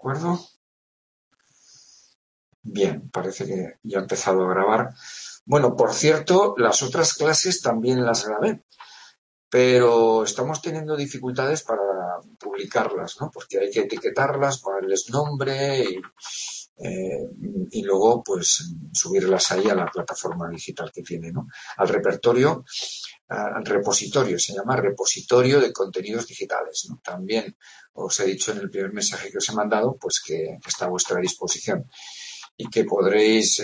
acuerdo? Bien, parece que ya ha empezado a grabar. Bueno, por cierto, las otras clases también las grabé, pero estamos teniendo dificultades para publicarlas, ¿no? Porque hay que etiquetarlas, ponerles nombre y luego, pues, subirlas ahí a la plataforma digital que tiene, ¿no? Al repertorio, al repositorio, se llama repositorio de contenidos digitales, ¿no? También os he dicho en el primer mensaje que os he mandado, pues que está a vuestra disposición y que podréis,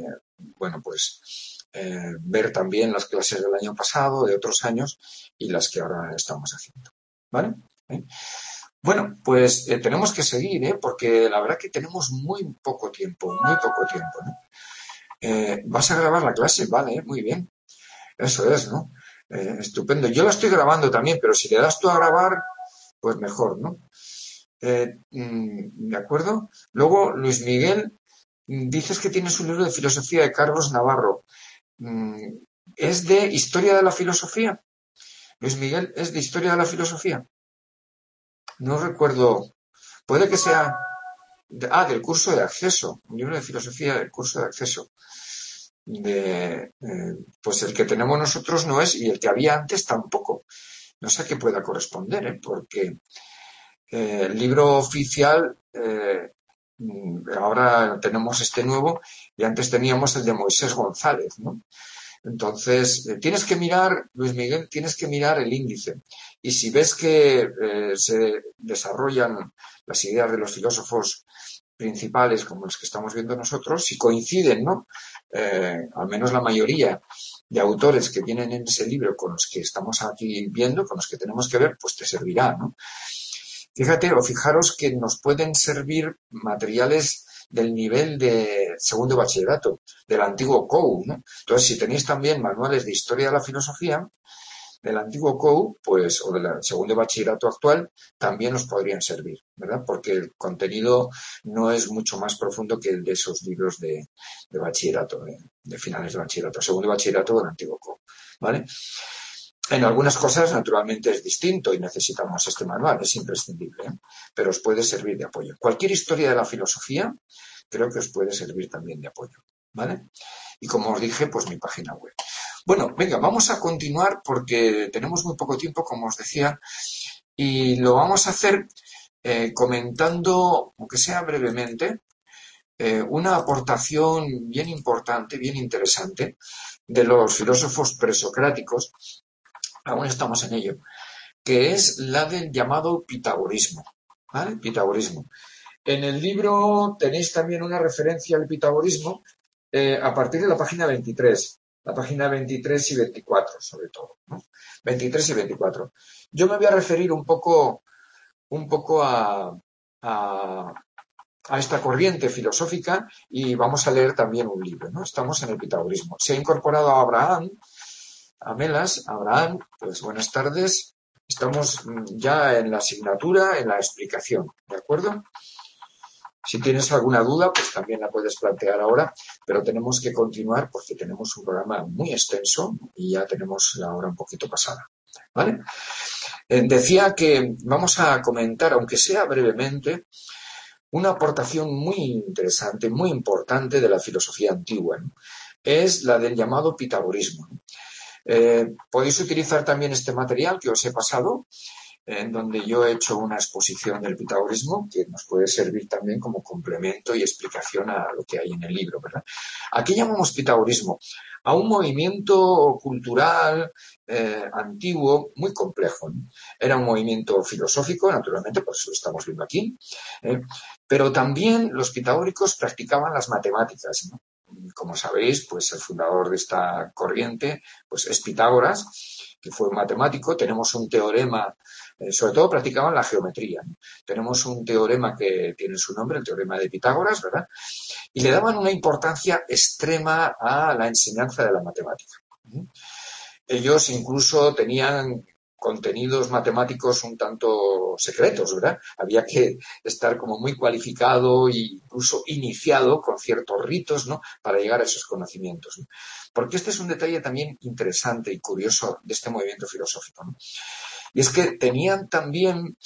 ver también las clases del año pasado, de otros años y las que ahora estamos haciendo, ¿vale? Bueno, pues tenemos que seguir, porque la verdad que tenemos muy poco tiempo, ¿no? ¿Vas a grabar la clase? Vale, muy bien. Eso es, ¿no? Estupendo. Yo la estoy grabando también, pero si le das tú a grabar, pues mejor, ¿no? ¿De acuerdo? Luego, Luis Miguel, dices que tienes un libro de filosofía de Carlos Navarro. ¿Es de historia de la filosofía? Luis Miguel, ¿es de historia de la filosofía? No recuerdo. Puede que sea... del curso de acceso. Un libro de filosofía del curso de acceso. Pues el que tenemos nosotros no es, y el que había antes tampoco. No sé a qué pueda corresponder, porque el libro oficial, ahora tenemos este nuevo, y antes teníamos el de Moisés González, ¿no? Entonces, tienes que mirar, Luis Miguel, tienes que mirar el índice. Y si ves que se desarrollan las ideas de los filósofos principales, como los que estamos viendo nosotros, si coinciden, ¿no? Al menos la mayoría de autores que vienen en ese libro con los que estamos aquí viendo, con los que tenemos que ver, pues te servirá, ¿no? Fíjate o fijaros que nos pueden servir materiales del nivel de segundo bachillerato, del antiguo COU, ¿no? Entonces, si tenéis también manuales de historia de la filosofía del antiguo COU, pues, o del segundo bachillerato actual, también os podrían servir, ¿verdad? Porque el contenido no es mucho más profundo que el de esos libros de bachillerato, de finales de bachillerato, segundo bachillerato del antiguo COU, ¿vale? En algunas cosas, naturalmente, es distinto y necesitamos este manual, es imprescindible, pero os puede servir de apoyo. Cualquier historia de la filosofía creo que os puede servir también de apoyo, ¿vale? Y como os dije, pues mi página web. Bueno, venga, vamos a continuar porque tenemos muy poco tiempo, como os decía, y lo vamos a hacer comentando, aunque sea brevemente, una aportación bien importante, bien interesante de los filósofos presocráticos, aún estamos en ello, que es la del llamado pitagorismo, ¿vale? Pitagorismo. En el libro tenéis también una referencia al pitagorismo a partir de la página 23. La página 23 y 24, sobre todo, ¿no? 23 y 24. Yo me voy a referir un poco a esta corriente filosófica y vamos a leer también un libro, ¿no? Estamos en el pitagorismo. Se ha incorporado a Abraham, a Melas. Abraham, pues buenas tardes. Estamos ya en la asignatura, en la explicación, ¿de acuerdo? Si tienes alguna duda, pues también la puedes plantear ahora, pero tenemos que continuar porque tenemos un programa muy extenso y ya tenemos la hora un poquito pasada, ¿vale? Decía que vamos a comentar, aunque sea brevemente, una aportación muy interesante, muy importante de la filosofía antigua, ¿no? Es la del llamado pitagorismo. Podéis utilizar también este material que os he pasado, en donde yo he hecho una exposición del pitagorismo que nos puede servir también como complemento y explicación a lo que hay en el libro, ¿verdad? ¿A qué llamamos pitagorismo? A un movimiento cultural antiguo muy complejo, ¿no? Era un movimiento filosófico, naturalmente, por eso lo estamos viendo aquí, pero también los pitagóricos practicaban las matemáticas, ¿no? Como sabéis, pues el fundador de esta corriente pues es Pitágoras, que fue un matemático. Tenemos un teorema, sobre todo practicaban la geometría, ¿no? Tenemos un teorema que tiene su nombre, el teorema de Pitágoras, ¿verdad? Y le daban una importancia extrema a la enseñanza de la matemática. Ellos incluso tenían contenidos matemáticos un tanto secretos, ¿verdad? Había que estar como muy cualificado e incluso iniciado con ciertos ritos, ¿no? Para llegar a esos conocimientos, ¿no? Porque este es un detalle también interesante y curioso de este movimiento filosófico, ¿no? Y es que tenían también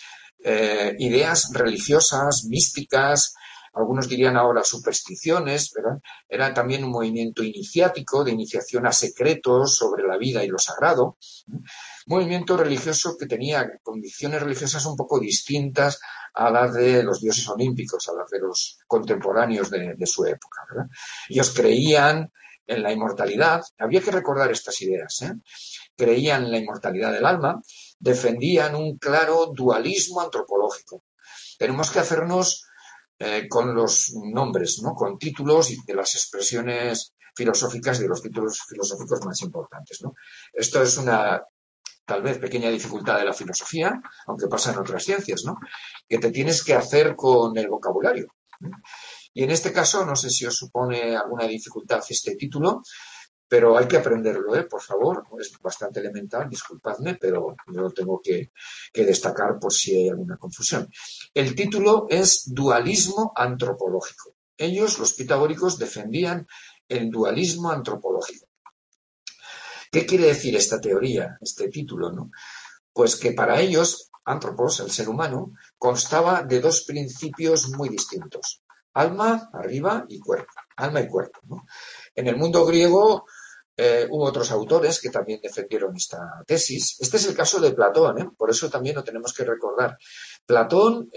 ideas religiosas, místicas, algunos dirían ahora supersticiones, ¿verdad? Era también un movimiento iniciático, de iniciación a secretos sobre la vida y lo sagrado. Movimiento religioso que tenía convicciones religiosas un poco distintas a las de los dioses olímpicos, a las de los contemporáneos de su época, ¿verdad? Ellos creían en la inmortalidad. Había que recordar estas ideas, ¿eh? Creían en la inmortalidad del alma, defendían un claro dualismo antropológico. Tenemos que hacernos con los nombres, ¿no? Con títulos y de las expresiones filosóficas de los títulos filosóficos más importantes, ¿no? Esto es una tal vez pequeña dificultad de la filosofía, aunque pasa en otras ciencias, ¿no? Que te tienes que hacer con el vocabulario. Y en este caso, no sé si os supone alguna dificultad este título, pero hay que aprenderlo, por favor. Es bastante elemental, disculpadme, pero yo lo tengo que destacar por si hay alguna confusión. El título es Dualismo antropológico. Ellos, los pitagóricos, defendían el dualismo antropológico. ¿Qué quiere decir esta teoría, este título, ¿no? Pues que para ellos, antropos, el ser humano, constaba de dos principios muy distintos. Alma, arriba, y cuerpo. Alma y cuerpo, ¿no? En el mundo griego hubo otros autores que también defendieron esta tesis. Este es el caso de Platón, ¿eh? Por eso también lo tenemos que recordar. Platón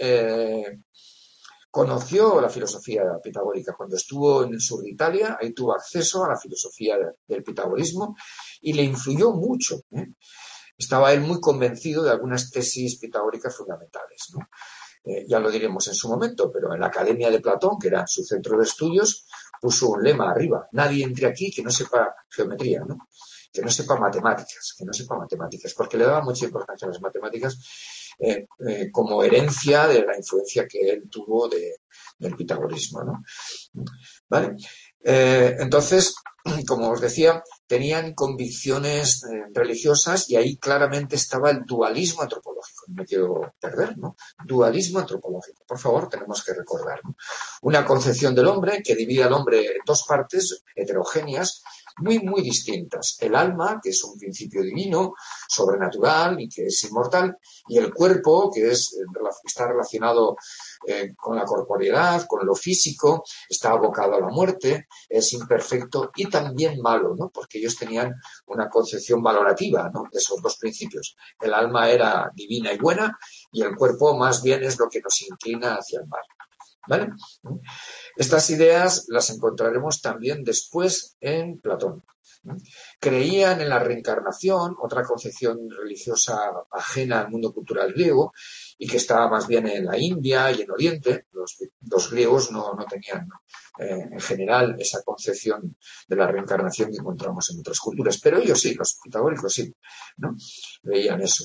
conoció la filosofía pitagórica cuando estuvo en el sur de Italia, ahí tuvo acceso a la filosofía del pitagorismo y le influyó mucho, ¿eh? Estaba él muy convencido de algunas tesis pitagóricas fundamentales, ¿no? Ya lo diremos en su momento, pero en la Academia de Platón, que era su centro de estudios, puso un lema arriba: nadie entre aquí que no sepa geometría, ¿no? Que no sepa matemáticas, porque le daba mucha importancia a las matemáticas como herencia de la influencia que él tuvo del pitagorismo, ¿no? ¿Vale? Entonces, como os decía, tenían convicciones religiosas y ahí claramente estaba el dualismo antropológico. No me quiero perder, ¿no? Dualismo antropológico. Por favor, tenemos que recordar, ¿no? Una concepción del hombre que divide al hombre en dos partes heterogéneas, muy, muy distintas. El alma, que es un principio divino, sobrenatural y que es inmortal, y el cuerpo, que está relacionado con la corporeidad, con lo físico, está abocado a la muerte, es imperfecto y también malo, ¿no? Porque ellos tenían una concepción valorativa, ¿no? De esos dos principios. El alma era divina y buena y el cuerpo más bien es lo que nos inclina hacia el mal, ¿vale? Estas ideas las encontraremos también después en Platón. Creían en la reencarnación, otra concepción religiosa ajena al mundo cultural griego y que estaba más bien en la India y en Oriente. Los griegos no tenían en general esa concepción de la reencarnación que encontramos en otras culturas, pero ellos sí, los pitagóricos sí, ¿no? Veían eso.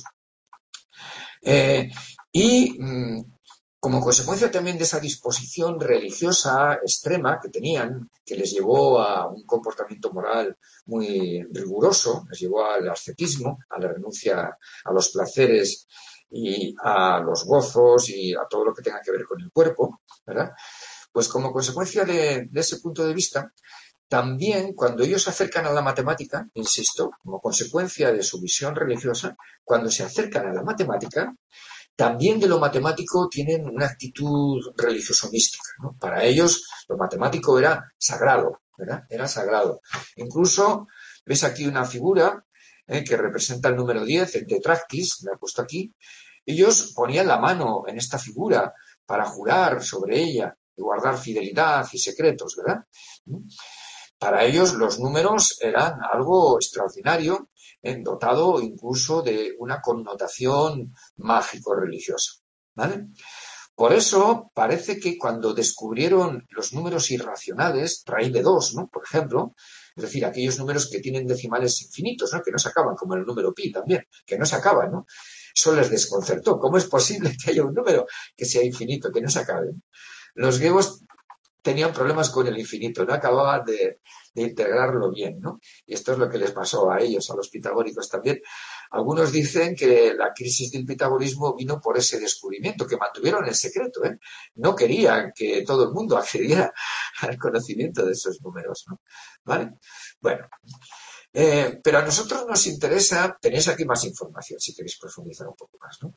Y como consecuencia también de esa disposición religiosa extrema que tenían, que les llevó a un comportamiento moral muy riguroso, les llevó al ascetismo, a la renuncia a los placeres y a los gozos y a todo lo que tenga que ver con el cuerpo, ¿verdad? Pues como consecuencia de ese punto de vista, también cuando ellos se acercan a la matemática, insisto, como consecuencia de su visión religiosa, cuando se acercan a la matemática, también de lo matemático tienen una actitud religioso-mística, ¿no? Para ellos lo matemático era sagrado, ¿verdad? Era sagrado. Incluso ves aquí una figura que representa el número 10, el tetractis, me he puesto aquí. Ellos ponían la mano en esta figura para jurar sobre ella y guardar fidelidad y secretos, ¿verdad? Para ellos los números eran algo extraordinario, dotado incluso de una connotación mágico-religiosa, ¿vale? Por eso parece que cuando descubrieron los números irracionales, raíz de 2, ¿no? Por ejemplo, es decir, aquellos números que tienen decimales infinitos, ¿no? Que no se acaban, como el número pi también, que no se acaban, ¿no? Eso les desconcertó. ¿Cómo es posible que haya un número que sea infinito, que no se acabe? Los griegos tenían problemas con el infinito, no acababan de integrarlo bien, ¿no? Y esto es lo que les pasó a ellos, a los pitagóricos también. Algunos dicen que la crisis del pitagorismo vino por ese descubrimiento, que mantuvieron en secreto, ¿eh? No querían que todo el mundo accediera al conocimiento de esos números, ¿no? ¿Vale? Bueno, pero a nosotros nos interesa, tenéis aquí más información si queréis profundizar un poco más, ¿no?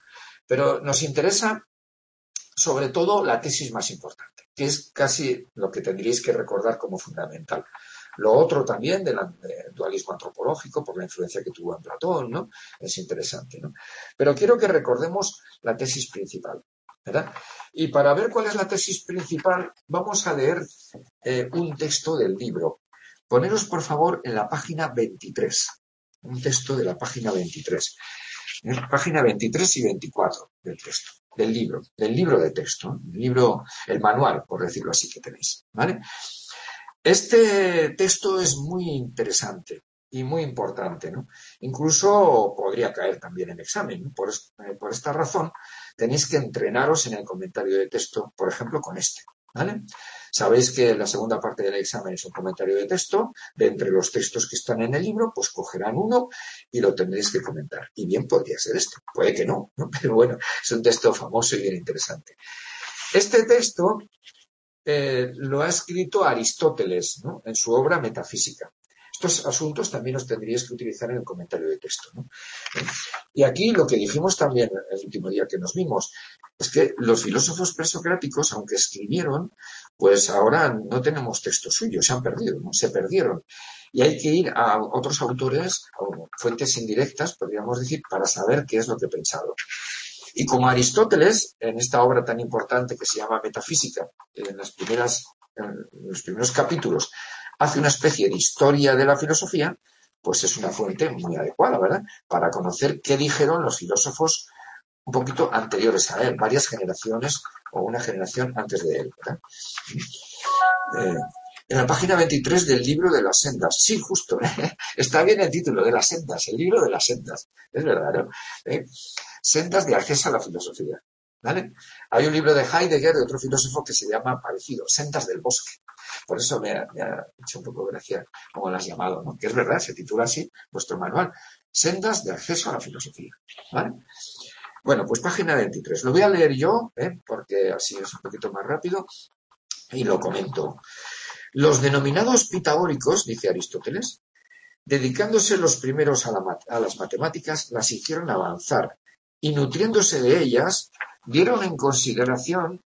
Pero nos interesa sobre todo la tesis más importante, que es casi lo que tendríais que recordar como fundamental. Lo otro también del dualismo antropológico, por la influencia que tuvo en Platón, ¿no? Es interesante, ¿no? Pero quiero que recordemos la tesis principal, ¿verdad? Y para ver cuál es la tesis principal, vamos a leer un texto del libro. Poneros, por favor, en la página 23. Un texto de la página 23. Página 23 y 24 del texto, del libro de texto, el manual, por decirlo así, que tenéis, ¿vale? Este texto es muy interesante y muy importante, ¿no? Incluso podría caer también en examen, ¿no? Por esta razón, tenéis que entrenaros en el comentario de texto, por ejemplo, con este, ¿vale? Sabéis que la segunda parte del examen es un comentario de texto. De entre los textos que están en el libro, pues cogerán uno y lo tendréis que comentar. Y bien podría ser este, puede que no, ¿no? Pero bueno, es un texto famoso y bien interesante. Este texto lo ha escrito Aristóteles, ¿no? En su obra Metafísica. Estos asuntos también los tendríais que utilizar en el comentario de texto, ¿no? Y aquí lo que dijimos también el último día que nos vimos es que los filósofos presocráticos, aunque escribieron, pues ahora no tenemos textos suyos, se han perdido, ¿no? Se perdieron. Y hay que ir a otros autores, o fuentes indirectas, podríamos decir, para saber qué es lo que pensaron. Y como Aristóteles, en esta obra tan importante que se llama Metafísica, en los primeros capítulos, hace una especie de historia de la filosofía, pues es una fuente muy adecuada, ¿verdad? Para conocer qué dijeron los filósofos un poquito anteriores a él, varias generaciones o una generación antes de él, ¿verdad? En la página 23 del libro de las sendas. Sí, justo. Está bien el título, de las sendas, el libro de las sendas. Es verdad, ¿no? Sendas de acceso a la filosofía. ¿Vale? Hay un libro de Heidegger, de otro filósofo, que se llama parecido, Sendas del bosque. Por eso me ha hecho un poco gracia como lo has llamado, ¿no? Que es verdad, se titula así vuestro manual. Sendas de acceso a la filosofía. ¿Vale? Bueno, pues página 23. Lo voy a leer yo, porque así es un poquito más rápido, y lo comento. Los denominados pitagóricos, dice Aristóteles, dedicándose los primeros a las matemáticas, las hicieron avanzar y nutriéndose de ellas, dieron en considerar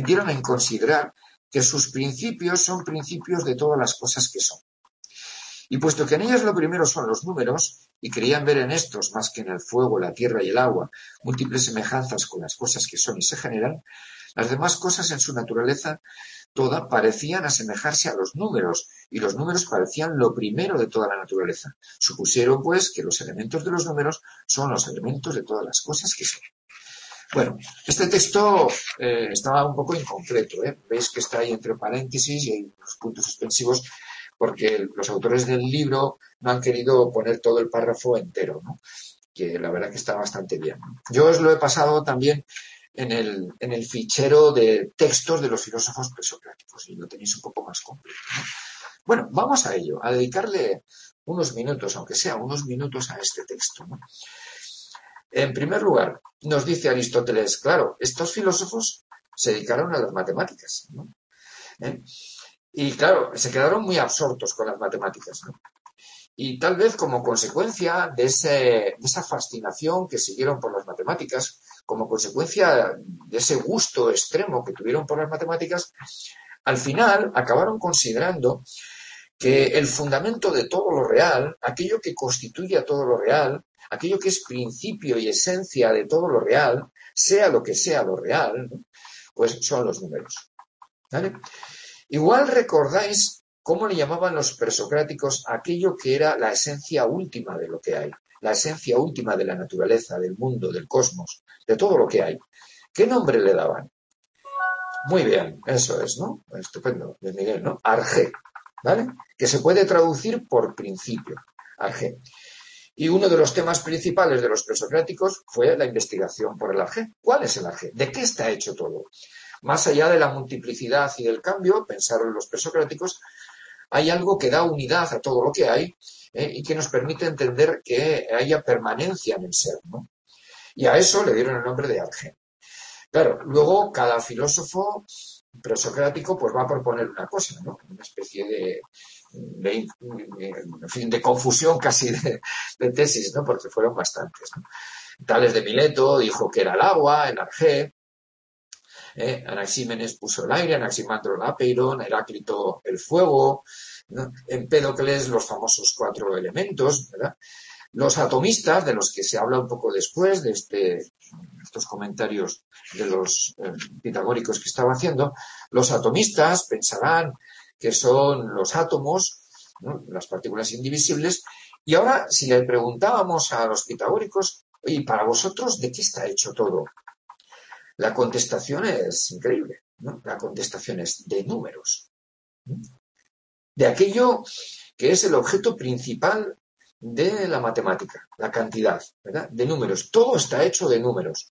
que sus principios son principios de todas las cosas que son. Y puesto que en ellas lo primero son los números, y creían ver en estos, más que en el fuego, la tierra y el agua, múltiples semejanzas con las cosas que son y se generan, las demás cosas en su naturaleza toda parecían asemejarse a los números, y los números parecían lo primero de toda la naturaleza. Supusieron, pues, que los elementos de los números son los elementos de todas las cosas que son. Bueno, este texto estaba un poco incompleto, ¿eh? Veis que está ahí entre paréntesis y hay unos puntos suspensivos porque los autores del libro no han querido poner todo el párrafo entero, ¿no? Que la verdad que está bastante bien. Yo os lo he pasado también en el fichero de textos de los filósofos presocráticos y lo tenéis un poco más completo, ¿no? Bueno, vamos a ello, a dedicarle unos minutos, aunque sea unos minutos, a este texto, ¿no? En primer lugar, nos dice Aristóteles, claro, estos filósofos se dedicaron a las matemáticas, ¿no? Y claro, se quedaron muy absortos con las matemáticas, ¿no? Y tal vez como consecuencia de esa fascinación que siguieron por las matemáticas, como consecuencia de ese gusto extremo que tuvieron por las matemáticas, al final acabaron considerando que el fundamento de todo lo real, aquello que constituye a todo lo real, aquello que es principio y esencia de todo lo real, sea lo que sea lo real, ¿no? Pues son los números, ¿vale? Igual recordáis cómo le llamaban los presocráticos aquello que era la esencia última de lo que hay, la esencia última de la naturaleza, del mundo, del cosmos, de todo lo que hay. ¿Qué nombre le daban? Muy bien, eso es, ¿no? Estupendo, de Miguel, ¿no? Arjé, ¿vale? Que se puede traducir por principio, arjé. Y uno de los temas principales de los presocráticos fue la investigación por el arjé. ¿Cuál es el arjé? ¿De qué está hecho todo? Más allá de la multiplicidad y del cambio, pensaron los presocráticos, hay algo que da unidad a todo lo que hay y que nos permite entender que haya permanencia en el ser, ¿no? Y a eso le dieron el nombre de arjé. Claro, luego cada filósofo presocrático pues va a proponer una cosa, ¿no? Una especie en fin, de confusión casi de tesis, ¿no? Porque fueron bastantes, ¿no? Tales de Mileto dijo que era el agua, el arjé, Anaxímenes puso el aire, Anaximandro el apeiron, Heráclito el fuego, ¿no? Empédocles los famosos 4 elementos, ¿verdad? Los atomistas, de los que se habla un poco después de estos comentarios de los pitagóricos que estaba haciendo, los atomistas pensarán que son los átomos, ¿no? Las partículas indivisibles, y ahora si le preguntábamos a los pitagóricos, oye, para vosotros, ¿de qué está hecho todo? La contestación es increíble, ¿no? La contestación es de números, ¿no? De aquello que es el objeto principal de la matemática, la cantidad, ¿verdad? De números. Todo está hecho de números.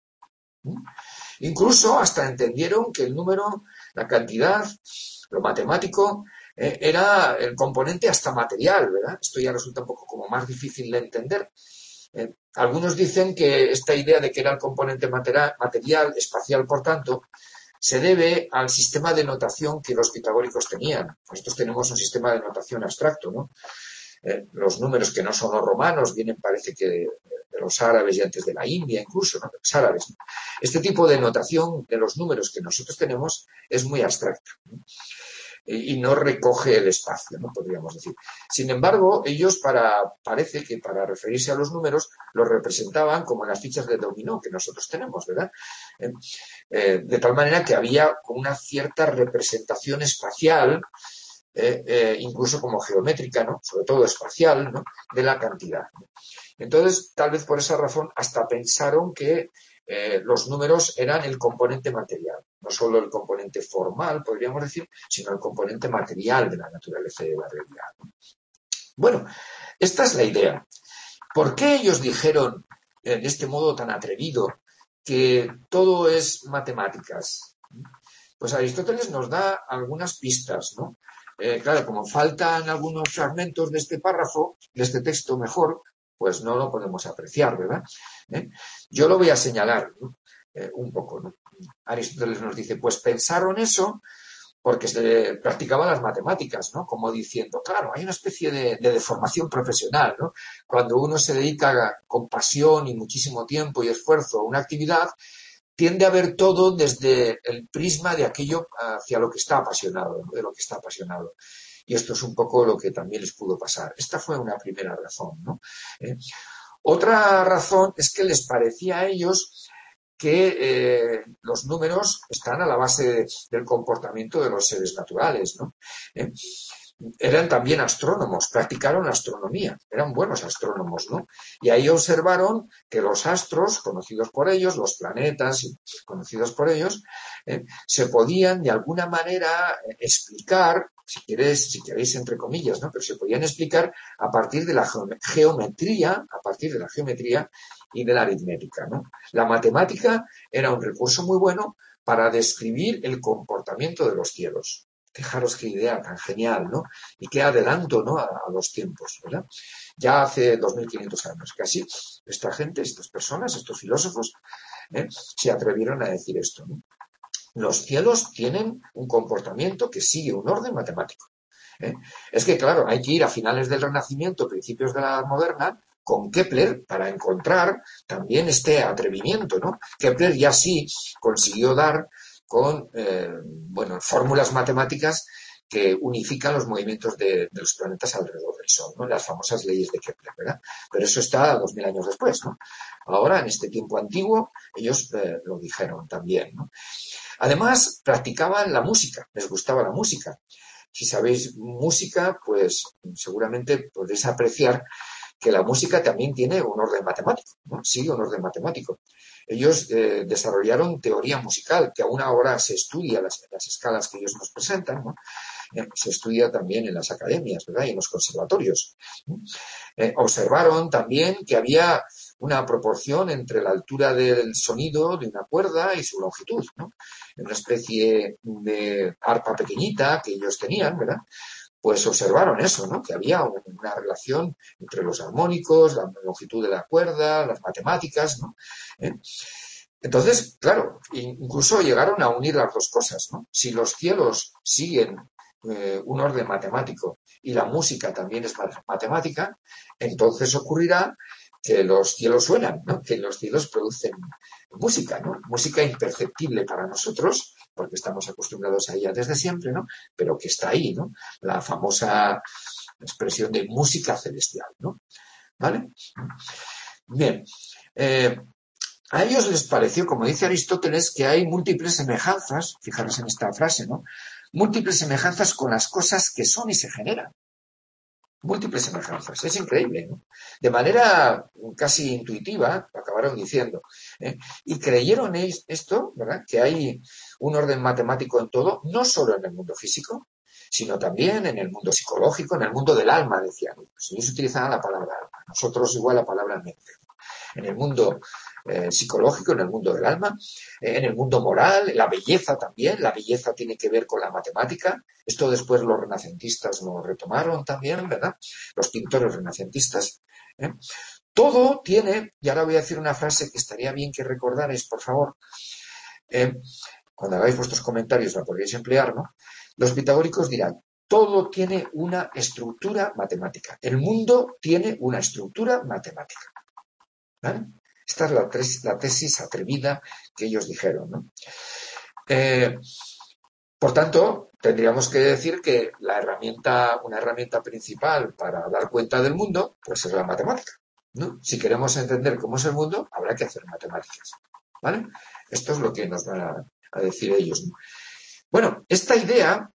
Incluso hasta entendieron que el número, la cantidad, lo matemático, era el componente hasta material, ¿verdad? Esto ya resulta un poco como más difícil de entender. Algunos dicen que esta idea de que era el componente material, espacial, por tanto, se debe al sistema de notación que los pitagóricos tenían. Nosotros tenemos un sistema de notación abstracto, ¿no? Los números que no son los romanos vienen, parece que de los árabes y antes de la India incluso, ¿no? Los árabes, ¿no? Este tipo de notación de los números que nosotros tenemos es muy abstracta, ¿no? Y no recoge el espacio, ¿no? Podríamos decir. Sin embargo, ellos parece que para referirse a los números los representaban como en las fichas de dominó que nosotros tenemos, ¿verdad? De tal manera que había una cierta representación espacial, incluso como geométrica, ¿no? Sobre todo espacial, ¿no? De la cantidad, ¿no? Entonces, tal vez por esa razón, hasta pensaron que los números eran el componente material, no solo el componente formal, podríamos decir, sino el componente material de la naturaleza y de la realidad, ¿no? Bueno, esta es la idea. ¿Por qué ellos dijeron de este modo tan atrevido que todo es matemáticas? Pues Aristóteles nos da algunas pistas, ¿no? Claro, como faltan algunos fragmentos de este párrafo, de este texto mejor, pues no lo podemos apreciar, ¿verdad? Yo lo voy a señalar, ¿no? Un poco, ¿no? Aristóteles nos dice, pues pensaron eso porque se practicaban las matemáticas, ¿no? Como diciendo, claro, hay una especie de deformación profesional, ¿no? Cuando uno se dedica con pasión y muchísimo tiempo y esfuerzo a una actividad, tiende a ver todo desde el prisma de aquello hacia lo que está apasionado, ¿no? De lo que está apasionado. Y esto es un poco lo que también les pudo pasar. Esta fue una primera razón, ¿no? Otra razón es que les parecía a ellos que los números están a la base del comportamiento de los seres naturales, ¿no? Eran también astrónomos, practicaron astronomía, eran buenos astrónomos, ¿no? Y ahí observaron que los astros, conocidos por ellos, los planetas, conocidos por ellos, se podían de alguna manera explicar, si queréis entre comillas, ¿no? Pero se podían explicar a partir de la geometría, y de la aritmética, ¿no? La matemática era un recurso muy bueno para describir el comportamiento de los cielos. Fijaros qué idea tan genial, ¿no? Y qué adelanto, ¿no? a los tiempos, ¿verdad? Ya hace 2500 años, casi, esta gente, estas personas, estos filósofos, se atrevieron a decir esto, ¿no? Los cielos tienen un comportamiento que sigue un orden matemático. Es que, claro, hay que ir a finales del Renacimiento, principios de la Edad Moderna, con Kepler para encontrar también este atrevimiento, ¿no? Kepler ya sí consiguió dar con fórmulas matemáticas que unifican los movimientos de los planetas alrededor del Sol, ¿no? Las famosas leyes de Kepler, ¿verdad? Pero eso está 2000 años después, ¿no? Ahora, en este tiempo antiguo, ellos lo dijeron también, ¿no? Además, practicaban la música, les gustaba la música. Si sabéis música, pues seguramente podréis apreciar que la música también tiene un orden matemático, ¿no? Sigue un orden matemático. Ellos desarrollaron teoría musical, que aún ahora se estudia las escalas que ellos nos presentan, ¿no? Se estudia también en las academias, ¿verdad? Y en los conservatorios, ¿no? Observaron también que había una proporción entre la altura del sonido de una cuerda y su longitud, ¿no? Una especie de arpa pequeñita que ellos tenían, ¿verdad? Pues observaron eso, ¿no? Que había una relación entre los armónicos, la longitud de la cuerda, las matemáticas, ¿no? Entonces, claro, incluso llegaron a unir las dos cosas, ¿no? Si los cielos siguen un orden matemático y la música también es matemática, entonces ocurrirá que los cielos suenan, ¿no? Que los cielos producen música, ¿no? Música imperceptible para nosotros, porque estamos acostumbrados a ella desde siempre, ¿no? Pero que está ahí, ¿no? La famosa expresión de música celestial, ¿no? ¿Vale? Bien. A ellos les pareció, como dice Aristóteles, que hay múltiples semejanzas, fijaros en esta frase, ¿no? Múltiples semejanzas con las cosas que son y se generan. Múltiples semejanzas. Es increíble, ¿no? De manera casi intuitiva, lo acabaron diciendo. Y creyeron esto, ¿verdad? Que hay un orden matemático en todo, no solo en el mundo físico, sino también en el mundo psicológico, en el mundo del alma, decían. Pues ellos utilizaban la palabra alma, nosotros igual la palabra mente. En el mundo psicológico, en el mundo del alma, en el mundo moral, la belleza también. La belleza tiene que ver con la matemática. Esto después los renacentistas lo retomaron también, ¿verdad? Los pintores renacentistas. Todo tiene, y ahora voy a decir una frase que estaría bien que recordarais, por favor. Cuando hagáis vuestros comentarios la podríais emplear, ¿no? Los pitagóricos dirán, todo tiene una estructura matemática. El mundo tiene una estructura matemática. ¿Vale? Esta es la tesis atrevida que ellos dijeron, ¿no? Por tanto, tendríamos que decir que una herramienta principal para dar cuenta del mundo, pues es la matemática, ¿no? Si queremos entender cómo es el mundo, habrá que hacer matemáticas, ¿vale? Esto es lo que nos van a decir ellos, ¿no? Bueno, esta idea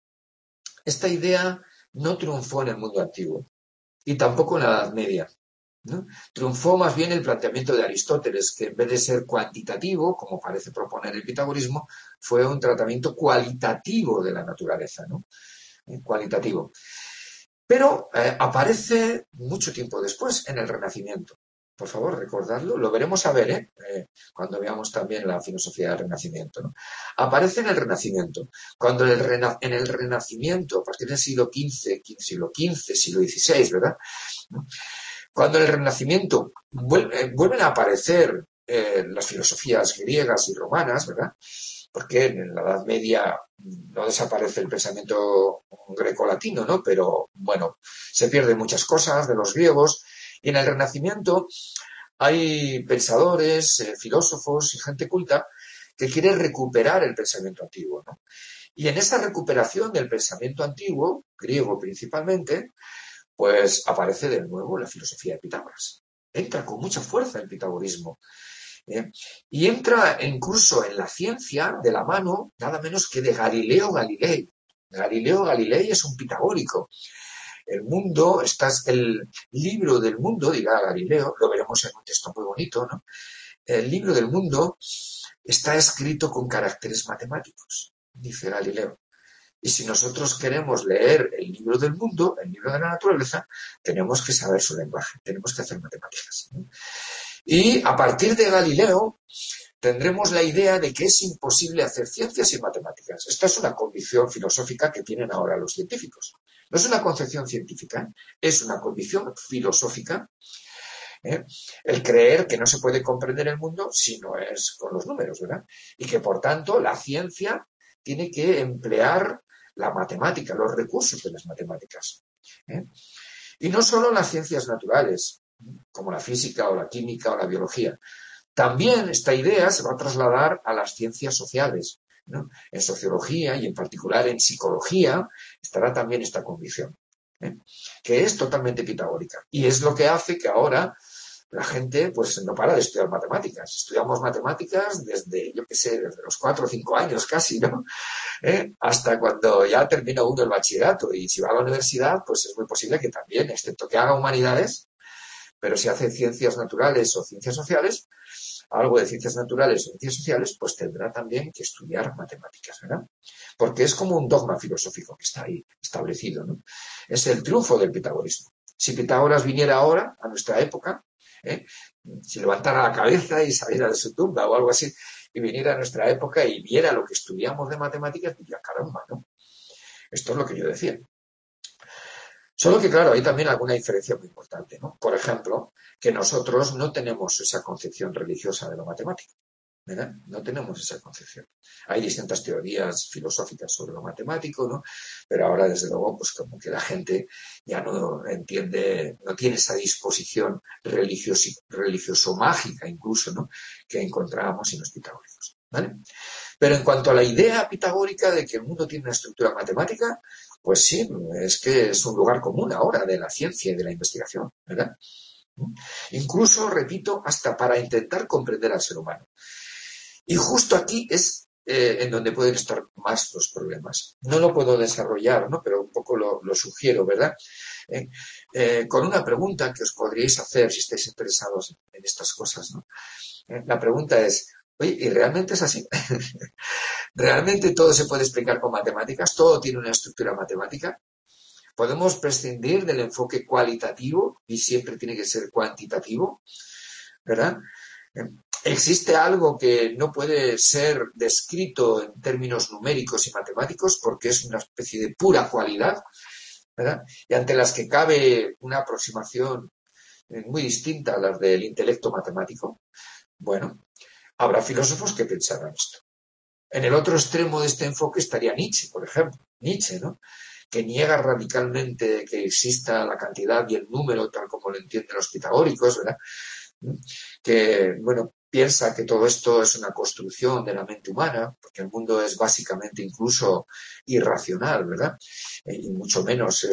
no triunfó en el mundo antiguo y tampoco en la Edad Media, ¿no? Triunfó más bien el planteamiento de Aristóteles, que en vez de ser cuantitativo, como parece proponer el pitagorismo, fue un tratamiento cualitativo de la naturaleza, ¿no? Cualitativo. Pero aparece mucho tiempo después, en el Renacimiento. Por favor, recordadlo. Lo veremos a ver, cuando veamos también la filosofía del Renacimiento, ¿no? Aparece en el Renacimiento. Cuando en el Renacimiento, a partir del siglo XV, siglo XVI, ¿verdad? Cuando en el Renacimiento vuelven a aparecer las filosofías griegas y romanas, ¿verdad? Porque en la Edad Media no desaparece el pensamiento grecolatino, ¿no? Pero, bueno, se pierden muchas cosas de los griegos. Y en el Renacimiento hay pensadores, filósofos y gente culta que quiere recuperar el pensamiento antiguo, ¿no? Y en esa recuperación del pensamiento antiguo, griego principalmente, pues aparece de nuevo la filosofía de Pitágoras. Entra con mucha fuerza el pitagorismo. Y entra incluso en la ciencia de la mano nada menos que de Galileo Galilei. Galileo Galilei es un pitagórico. El mundo, el libro del mundo, dirá Galileo, lo veremos en un texto muy bonito, ¿no? El libro del mundo está escrito con caracteres matemáticos, dice Galileo. Y si nosotros queremos leer el libro del mundo, el libro de la naturaleza, tenemos que saber su lenguaje, tenemos que hacer matemáticas, ¿no? Y a partir de Galileo tendremos la idea de que es imposible hacer ciencias sin matemáticas. Esta es una convicción filosófica que tienen ahora los científicos. No es una concepción científica, es una convicción filosófica, el creer que no se puede comprender el mundo si no es con los números, ¿verdad? Y que, por tanto, la ciencia tiene que emplear la matemática, los recursos de las matemáticas. Y no solo las ciencias naturales, como la física o la química o la biología. También esta idea se va a trasladar a las ciencias sociales, ¿no? En sociología y en particular en psicología estará también esta condición, que es totalmente pitagórica. Y es lo que hace que ahora la gente pues no para de estudiar matemáticas. Estudiamos matemáticas desde, yo qué sé, desde los 4 o 5 años casi, ¿no? Hasta cuando ya termina uno el bachillerato, y si va a la universidad, pues es muy posible que también, excepto que haga humanidades, pero si hace ciencias naturales o ciencias sociales, algo de ciencias naturales o ciencias sociales, pues tendrá también que estudiar matemáticas, ¿verdad? Porque es como un dogma filosófico que está ahí establecido, ¿no? Es el triunfo del pitagorismo. Si Pitágoras viniera ahora, a nuestra época, si levantara la cabeza y saliera de su tumba o algo así, y viniera a nuestra época y viera lo que estudiamos de matemáticas, diría, caramba, ¿no? Esto es lo que yo decía. Solo que, claro, hay también alguna diferencia muy importante, ¿no? Por ejemplo, que nosotros no tenemos esa concepción religiosa de lo matemático. ¿verdad? No tenemos esa concepción. Hay distintas teorías filosóficas sobre lo matemático, ¿no? Pero ahora, desde luego, pues como que la gente ya no entiende, no tiene esa disposición religioso-mágica incluso, ¿no? Que encontrábamos en los pitagóricos, ¿vale? Pero en cuanto a la idea pitagórica de que el mundo tiene una estructura matemática, pues sí, es que es un lugar común ahora de la ciencia y de la investigación, ¿verdad? Incluso, repito, hasta para intentar comprender al ser humano. Y justo aquí es en donde pueden estar más los problemas. No lo puedo desarrollar, ¿no? Pero un poco lo sugiero, ¿verdad? Con una pregunta que os podríais hacer si estáis interesados en estas cosas, ¿no? La pregunta es, oye, ¿y realmente es así? ¿Realmente todo se puede explicar con matemáticas? ¿Todo tiene una estructura matemática? ¿Podemos prescindir del enfoque cualitativo y siempre tiene que ser cuantitativo? ¿Verdad? ¿Existe algo que no puede ser descrito en términos numéricos y matemáticos porque es una especie de pura cualidad, ¿verdad? Y ante las que cabe una aproximación muy distinta a las del intelecto matemático? Bueno, habrá filósofos que pensarán esto. En el otro extremo de este enfoque estaría Nietzsche, por ejemplo. Nietzsche, ¿no? Que niega radicalmente que exista la cantidad y el número tal como lo entienden los pitagóricos, ¿verdad? Que, bueno, piensa que todo esto es una construcción de la mente humana, porque el mundo es básicamente incluso irracional, ¿verdad? Y mucho menos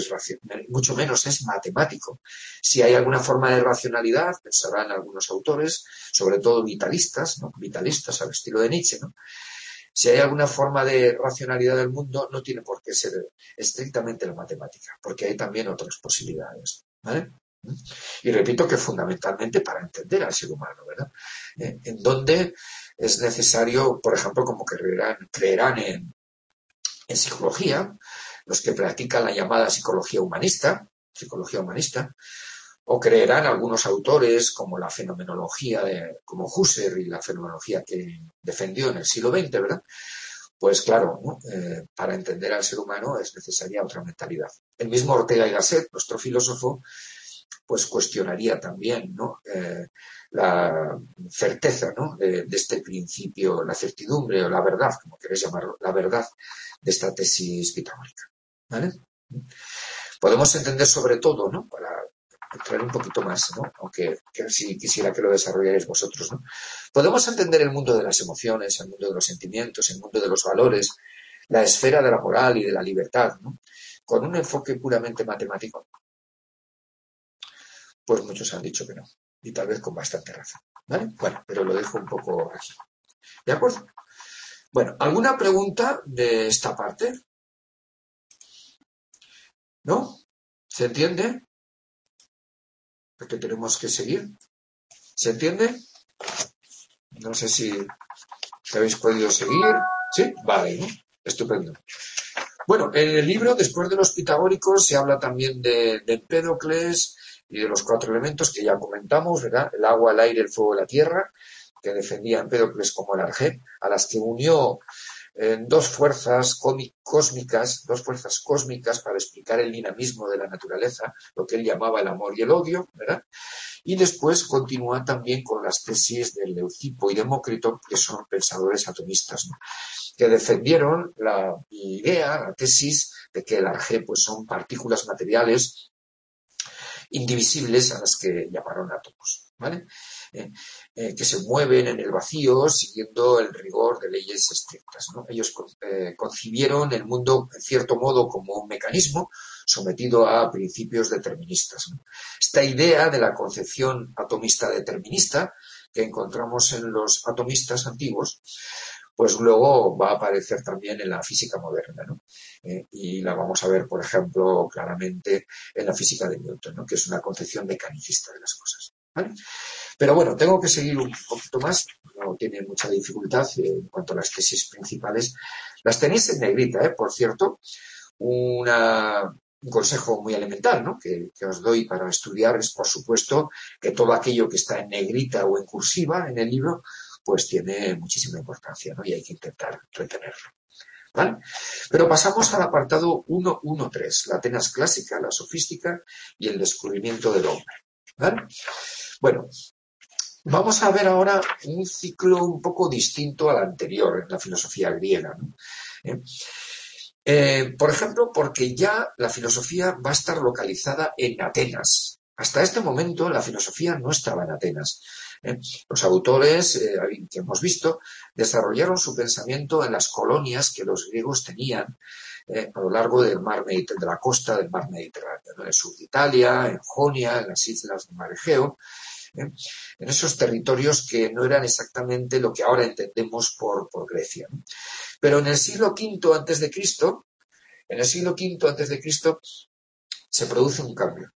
es matemático. Si hay alguna forma de racionalidad, pensarán algunos autores, sobre todo vitalistas, ¿no? Vitalistas al estilo de Nietzsche, ¿no? Si hay alguna forma de racionalidad del mundo, no tiene por qué ser estrictamente la matemática, porque hay también otras posibilidades, ¿vale? Y repito que fundamentalmente para entender al ser humano, ¿verdad? En donde es necesario, por ejemplo, como creerán en psicología, los que practican la llamada psicología humanista, o creerán algunos autores como la fenomenología, como Husserl y la fenomenología que defendió en el siglo XX, ¿verdad? Pues claro, ¿no? Para entender al ser humano es necesaria otra mentalidad. El mismo Ortega y Gasset, nuestro filósofo, pues cuestionaría también, ¿no? La certeza, ¿no? de este principio, la certidumbre o la verdad, como queréis llamarlo, la verdad de esta tesis pitagórica, ¿vale? Podemos entender sobre todo, ¿no? Para entrar un poquito más, ¿no? Aunque si quisiera que lo desarrollarais vosotros, ¿no? Podemos entender el mundo de las emociones, el mundo de los sentimientos, el mundo de los valores, la esfera de la moral y de la libertad, ¿no? Con un enfoque puramente matemático. Pues muchos han dicho que no, y tal vez con bastante razón, ¿vale? Bueno, pero lo dejo un poco aquí. ¿De acuerdo? Bueno, ¿alguna pregunta de esta parte? ¿No? ¿Se entiende? Porque tenemos que seguir. ¿Se entiende? No sé si habéis podido seguir. ¿Sí? Vale, ¿no? Estupendo. Bueno, en el libro, después de los pitagóricos, se habla también de Empédocles y de los 4 elementos que ya comentamos, ¿verdad? El agua, el aire, el fuego y la tierra, que defendía Empédocles como el arjé, a las que unió dos fuerzas cósmicas para explicar el dinamismo de la naturaleza, lo que él llamaba el amor y el odio, ¿verdad? Y después continúa también con las tesis de Leucipo y Demócrito, que son pensadores atomistas, ¿no? Que defendieron la idea, la tesis de que el arjé pues, son partículas materiales indivisibles a las que llamaron átomos, ¿vale? Que se mueven en el vacío siguiendo el rigor de leyes estrictas, ¿no? Ellos concibieron el mundo, en cierto modo, como un mecanismo sometido a principios deterministas, ¿no? Esta idea de la concepción atomista determinista que encontramos en los atomistas antiguos, pues luego va a aparecer también en la física moderna, ¿no? Y la vamos a ver, por ejemplo, claramente en la física de Newton, ¿no? Que es una concepción mecanicista de las cosas, ¿vale? Pero bueno, tengo que seguir un poquito más, no tiene mucha dificultad en cuanto a las tesis principales. Las tenéis en negrita, por cierto, un consejo muy elemental, ¿no? que os doy para estudiar es, por supuesto, que todo aquello que está en negrita o en cursiva en el libro, pues tiene muchísima importancia, ¿no? Y hay que intentar retenerlo, ¿vale? Pero pasamos al apartado 1.1.3, la Atenas clásica, la sofística y el descubrimiento del hombre, ¿vale? Bueno, Vamos a ver ahora un ciclo un poco distinto al anterior en la filosofía griega, ¿no? ¿Eh? Por ejemplo, porque ya la filosofía va a estar localizada en Atenas. Hasta este momento la filosofía no estaba en Atenas. Los autores que hemos visto desarrollaron su pensamiento en las colonias que los griegos tenían a lo largo del de la costa del mar Mediterráneo, ¿no? En el sur de Italia, en Jonia, en las islas del mar Egeo, en esos territorios que no eran exactamente lo que ahora entendemos por Grecia, ¿no? Pero en el siglo V antes de Cristo, se produce un cambio.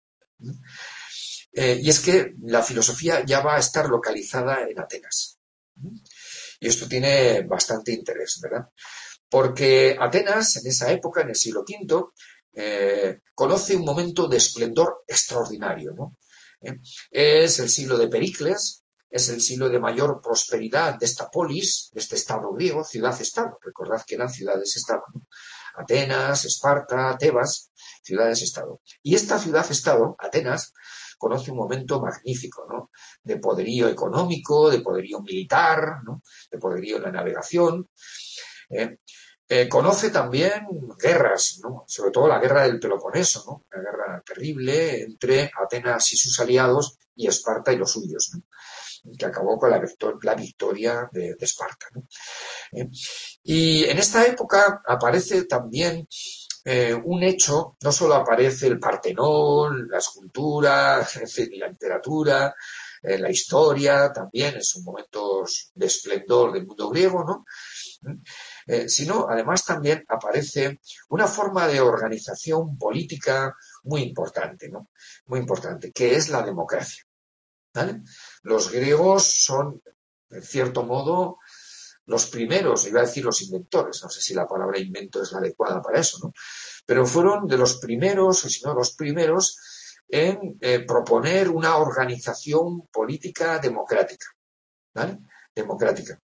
Y es que la filosofía ya va a estar localizada en Atenas. Y esto tiene bastante interés, ¿verdad? Porque Atenas, en esa época, en el siglo V, conoce un momento de esplendor extraordinario, ¿no? Es el siglo de Pericles, es el siglo de mayor prosperidad de esta polis, de este estado griego, ciudad-estado. Recordad que eran ciudades-estado, ¿no? Atenas, Esparta, Tebas, ciudades-estado. Y esta ciudad-estado, Atenas, conoce un momento magnífico, ¿no? De poderío económico, de poderío militar, ¿no? De poderío en la navegación. Conoce también guerras, ¿no? Sobre todo la guerra del Peloponeso, ¿no? Una guerra terrible entre Atenas y sus aliados y Esparta y los suyos, ¿no? Que acabó con la victoria de Esparta, ¿no? Y en esta época aparece también un hecho, no solo aparece el Partenón, la escultura, en fin, la literatura, la historia, también en sus momentos de esplendor del mundo griego, ¿no? Sino además también aparece una forma de organización política muy importante, ¿no? Muy importante, que es la democracia, ¿vale? Los griegos son, en cierto modo, los primeros, iba a decir los inventores, no sé si la palabra invento es la adecuada para eso, ¿no? Pero fueron de los primeros, o si no los primeros, en proponer una organización política democrática, ¿vale? Democrática.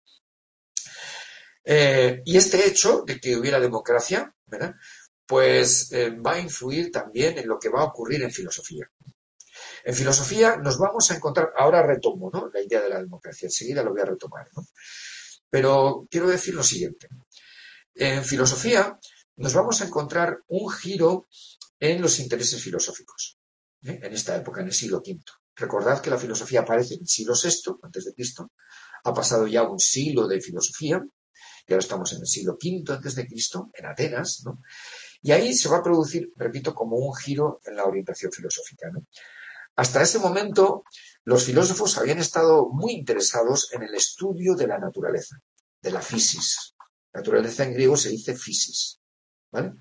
Y este hecho de que hubiera democracia, ¿verdad? Pues va a influir también en lo que va a ocurrir en filosofía. En filosofía nos vamos a encontrar, ahora retomo, ¿no? La idea de la democracia, enseguida lo voy a retomar, ¿no? Pero quiero decir lo siguiente. En filosofía nos vamos a encontrar un giro en los intereses filosóficos, en esta época, en el siglo V. Recordad que la filosofía aparece en el siglo VI, antes de Cristo, ha pasado ya un siglo de filosofía, y ahora estamos en el siglo V antes de Cristo, en Atenas, ¿no? Y ahí se va a producir, repito, como un giro en la orientación filosófica, ¿no? Hasta ese momento, los filósofos habían estado muy interesados en el estudio de la naturaleza, de la physis. Naturaleza en griego se dice physis, ¿vale?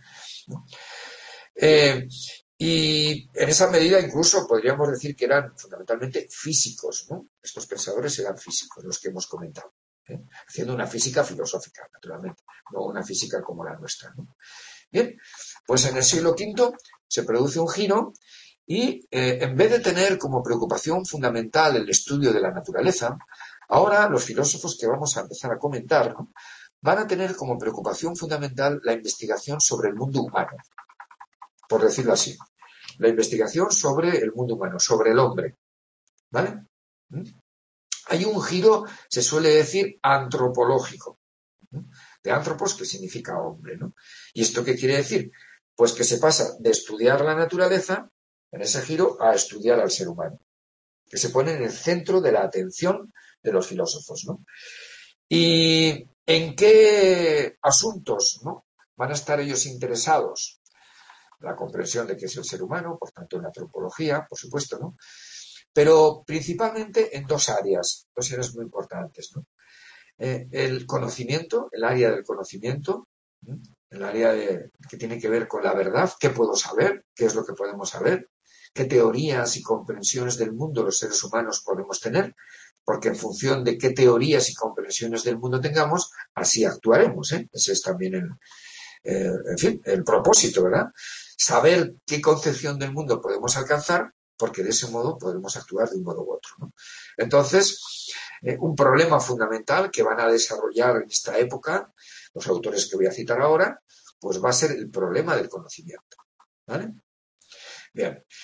Y en esa medida incluso podríamos decir que eran fundamentalmente físicos, ¿no? Estos pensadores eran físicos, los que hemos comentado, haciendo una física filosófica, naturalmente, no una física como la nuestra, ¿no? Bien, pues en el siglo V se produce un giro y en vez de tener como preocupación fundamental el estudio de la naturaleza, ahora los filósofos que vamos a empezar a comentar, ¿no? Van a tener como preocupación fundamental la investigación sobre el mundo humano, por decirlo así. La investigación sobre el mundo humano, sobre el hombre, ¿vale? Hay un giro, se suele decir, antropológico, ¿no? De antropos, que significa hombre, ¿no? ¿Y esto qué quiere decir? Pues que se pasa de estudiar la naturaleza, en ese giro, a estudiar al ser humano, que se pone en el centro de la atención de los filósofos, ¿no? ¿Y en qué asuntos, ¿no? Van a estar ellos interesados? La comprensión de qué es el ser humano, por tanto, en la antropología, por supuesto, ¿no? Pero principalmente en dos áreas muy importantes, ¿no? El conocimiento, el área del conocimiento, ¿no? El área que tiene que ver con la verdad, qué puedo saber, qué es lo que podemos saber, qué teorías y comprensiones del mundo los seres humanos podemos tener, porque en función de qué teorías y comprensiones del mundo tengamos, así actuaremos, ¿eh? Ese es también en fin, el propósito, ¿verdad? Saber qué concepción del mundo podemos alcanzar, porque de ese modo podremos actuar de un modo u otro, ¿no? Entonces, un problema fundamental que van a desarrollar en esta época los autores que voy a citar ahora, pues va a ser el problema del conocimiento, ¿vale? Bien.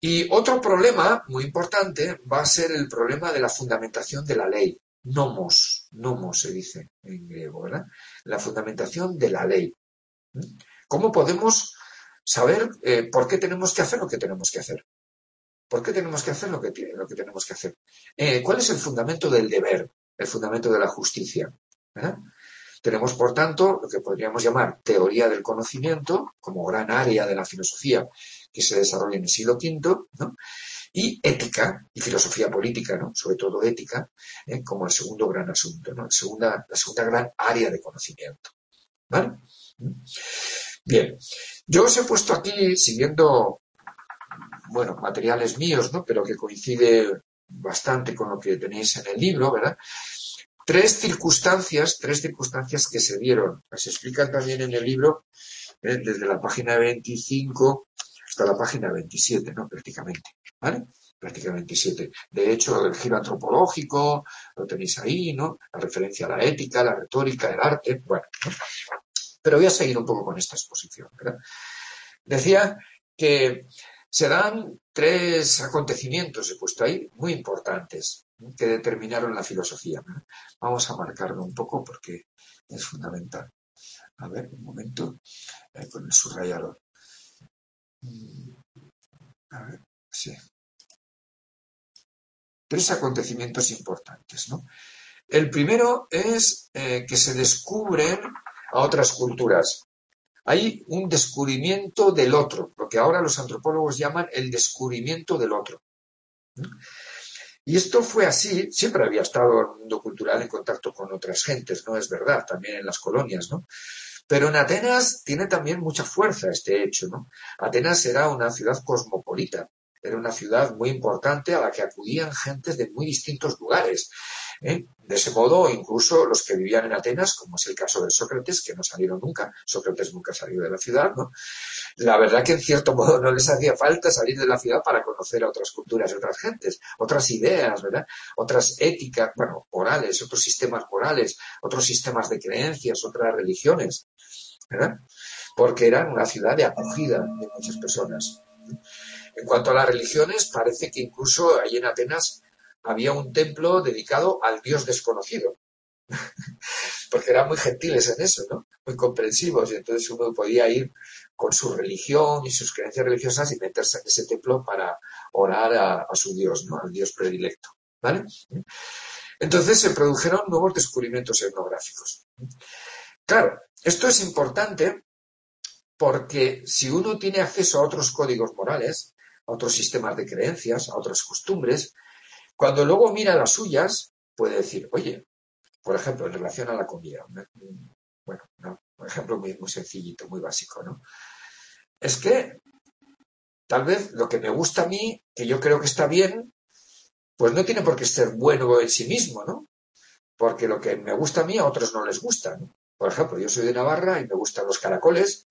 Y otro problema muy importante va a ser el problema de la fundamentación de la ley. Nomos se dice en griego, ¿verdad? La fundamentación de la ley. ¿Cómo podemos saber por qué tenemos que hacer lo que tenemos que hacer? ¿Por qué tenemos que hacer lo que tenemos que hacer? ¿Cuál es el fundamento del deber? El fundamento de la justicia, ¿verdad? Tenemos, por tanto, lo que podríamos llamar teoría del conocimiento, como gran área de la filosofía que se desarrolla en el siglo V, ¿no? Y ética y filosofía política, ¿no? Sobre todo ética, como el segundo gran asunto, ¿no? La segunda gran área de conocimiento, ¿vale? Bien, yo os he puesto aquí, siguiendo, bueno, materiales míos, ¿no? Pero que coincide bastante con lo que tenéis en el libro, ¿verdad? Tres circunstancias que se dieron. Se explican también en el libro, desde la página 25 hasta la página 27, ¿no? Prácticamente, ¿vale? Prácticamente 27. De hecho, el giro antropológico, lo tenéis ahí, ¿no? La referencia a la ética, la retórica, el arte, bueno, ¿no? Pero voy a seguir un poco con esta exposición, ¿verdad? Decía que se dan tres acontecimientos, he puesto ahí, muy importantes, que determinaron la filosofía. Vamos a marcarlo un poco porque es fundamental. A ver, un momento, con el subrayador. A ver, sí. Tres acontecimientos importantes, ¿no? El primero es que se descubren a otras culturas. Hay un descubrimiento del otro, lo que ahora los antropólogos llaman el descubrimiento del otro. Y esto fue así, siempre había estado el mundo cultural en contacto con otras gentes, ¿no? Es verdad, también en las colonias, ¿no? Pero en Atenas tiene también mucha fuerza este hecho, ¿no? Atenas era una ciudad cosmopolita, era una ciudad muy importante a la que acudían gentes de muy distintos lugares. De ese modo, incluso los que vivían en Atenas, como es el caso de Sócrates, que no salieron nunca, Sócrates nunca salió de la ciudad, ¿no? La verdad que en cierto modo no les hacía falta salir de la ciudad para conocer a otras culturas, otras gentes, otras ideas, ¿verdad? Otras éticas, bueno, morales, otros sistemas morales, otros sistemas de creencias, otras religiones, ¿verdad? Porque eran una ciudad de acogida de muchas personas. En cuanto a las religiones, parece que incluso ahí en Atenas había un templo dedicado al dios desconocido, porque eran muy gentiles en eso, ¿no? Muy comprensivos, y entonces uno podía ir con su religión y sus creencias religiosas y meterse en ese templo para orar a su dios, ¿no? Al dios predilecto, ¿vale? Entonces se produjeron nuevos descubrimientos etnográficos. Claro, esto es importante porque si uno tiene acceso a otros códigos morales, a otros sistemas de creencias, a otras costumbres, cuando luego mira las suyas, puede decir, oye, por ejemplo, en relación a la comida, bueno, un ejemplo muy, muy sencillito, muy básico, ¿no? Es que tal vez lo que me gusta a mí, que yo creo que está bien, pues no tiene por qué ser bueno en sí mismo, ¿no? Porque lo que me gusta a mí a otros no les gusta, ¿no? Por ejemplo, yo soy de Navarra y me gustan los caracoles.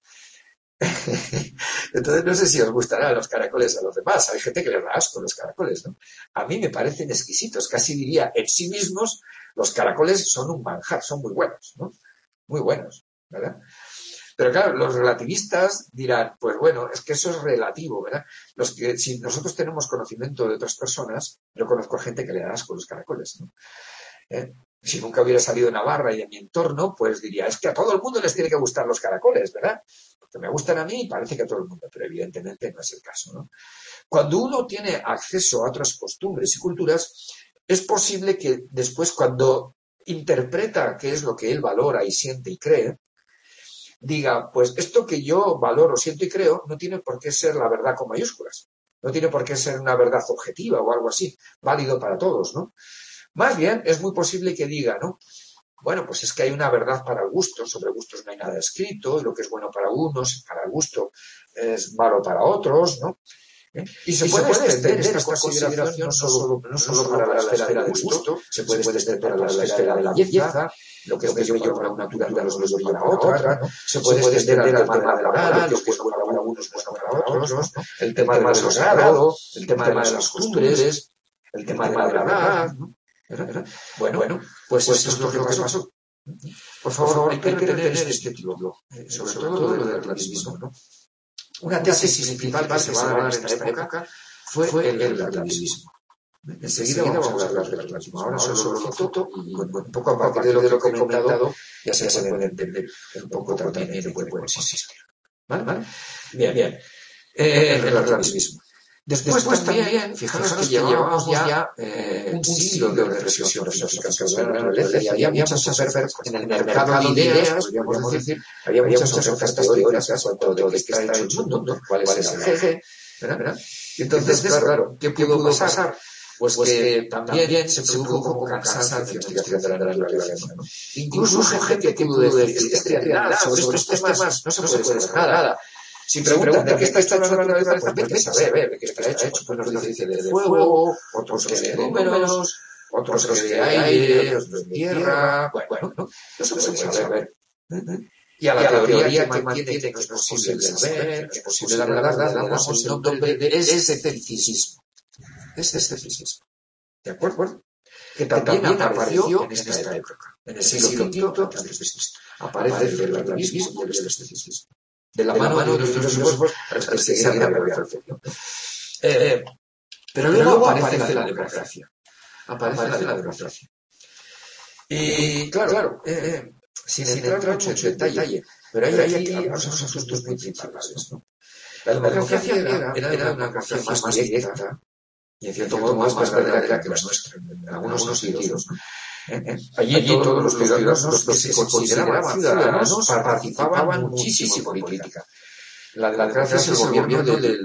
Entonces no sé si os gustarán los caracoles a los demás. Hay gente que le da asco los caracoles, ¿no? A mí me parecen exquisitos, casi diría en sí mismos, los caracoles son un manjar, son muy buenos, ¿no? Muy buenos, ¿verdad? Pero claro, los relativistas dirán, pues bueno, es que eso es relativo, ¿verdad? Si nosotros tenemos conocimiento de otras personas, yo conozco a gente que le da asco los caracoles, ¿no? Si nunca hubiera salido de Navarra y de mi entorno, pues diría, es que a todo el mundo les tiene que gustar los caracoles, ¿verdad? Porque me gustan a mí y parece que a todo el mundo, pero evidentemente no es el caso, ¿no? Cuando uno tiene acceso a otras costumbres y culturas, es posible que después, cuando interpreta qué es lo que él valora y siente y cree, diga, pues esto que yo valoro, siento y creo, no tiene por qué ser la verdad con mayúsculas. No tiene por qué ser una verdad objetiva o algo así, válido para todos, ¿no? Más bien, es muy posible que diga, ¿no? Bueno, pues es que hay una verdad para el gusto, sobre gustos no hay nada escrito, y lo que es bueno para unos, para el gusto, es malo para otros, ¿no? Y se puede extender esta consideración no solo para la esfera del gusto, se puede extender para la esfera de la belleza, lo que es bello para una cultura no es bello para otra, ¿no? Se puede extender al tema de la moral, lo que es bueno para unos es bueno para otros, ¿no? El tema de lo sagrado, el tema de las costumbres, el tema de la verdad, ¿no? Bueno, pues esto es lo que pasó. Por favor, hay que retener este título, sobre todo lo del relativismo, ¿no? Una tesis principal que se va a dar en esta época fue el relativismo. Enseguida vamos a hablar del relativismo. Ahora solo lo cito y un poco a partir de lo que he comentado ya se puede entender un poco también en qué puede consistir. ¿Vale? Bien. El relativismo. Después también, fijaros que llevábamos ya un siglo de reflexión filosófica sobre la naturaleza y había muchas ofertas en el mercado de ideas, podríamos decir, había muchas ofertas teóricas cuanto de qué está hecho el mundo, cuál es el eje, ¿verdad? Y entonces, claro, ¿qué pudo pasar? Pues que también se produjo como cansancio en la investigación de la naturaleza. Incluso gente que pudo decir, es realidad, sobre estos temas no se puede saber nada. Si preguntan de qué está hecho la naturaleza, pues vete a saber de qué está hecho. Pues nos dice de fuego, otros que de números, otros que de aire, otros de tierra. Bueno, no se puede saber. Y a la teoría que mantiene que es posible saber, que es posible la verdad, le damos el nombre de escepticismo. Escepticismo. ¿De acuerdo? Que también apareció en esta época. En el siglo V antes de Cristo. Aparece el relativismo y el escepticismo. De la mano de los filósofos enseguida voy a referir. Pero luego aparece la democracia. Y claro, sin entrar mucho en detalle, pero hay aquí algunos asuntos principales, ¿no? La democracia griega era una democracia más directa y en cierto modo más verdadera que la nuestra, en algunos sentidos, ¿no? Allí todos los ciudadanos, los que se consideraban ciudadanos, participaban muchísimo en política. La democracia es el gobierno de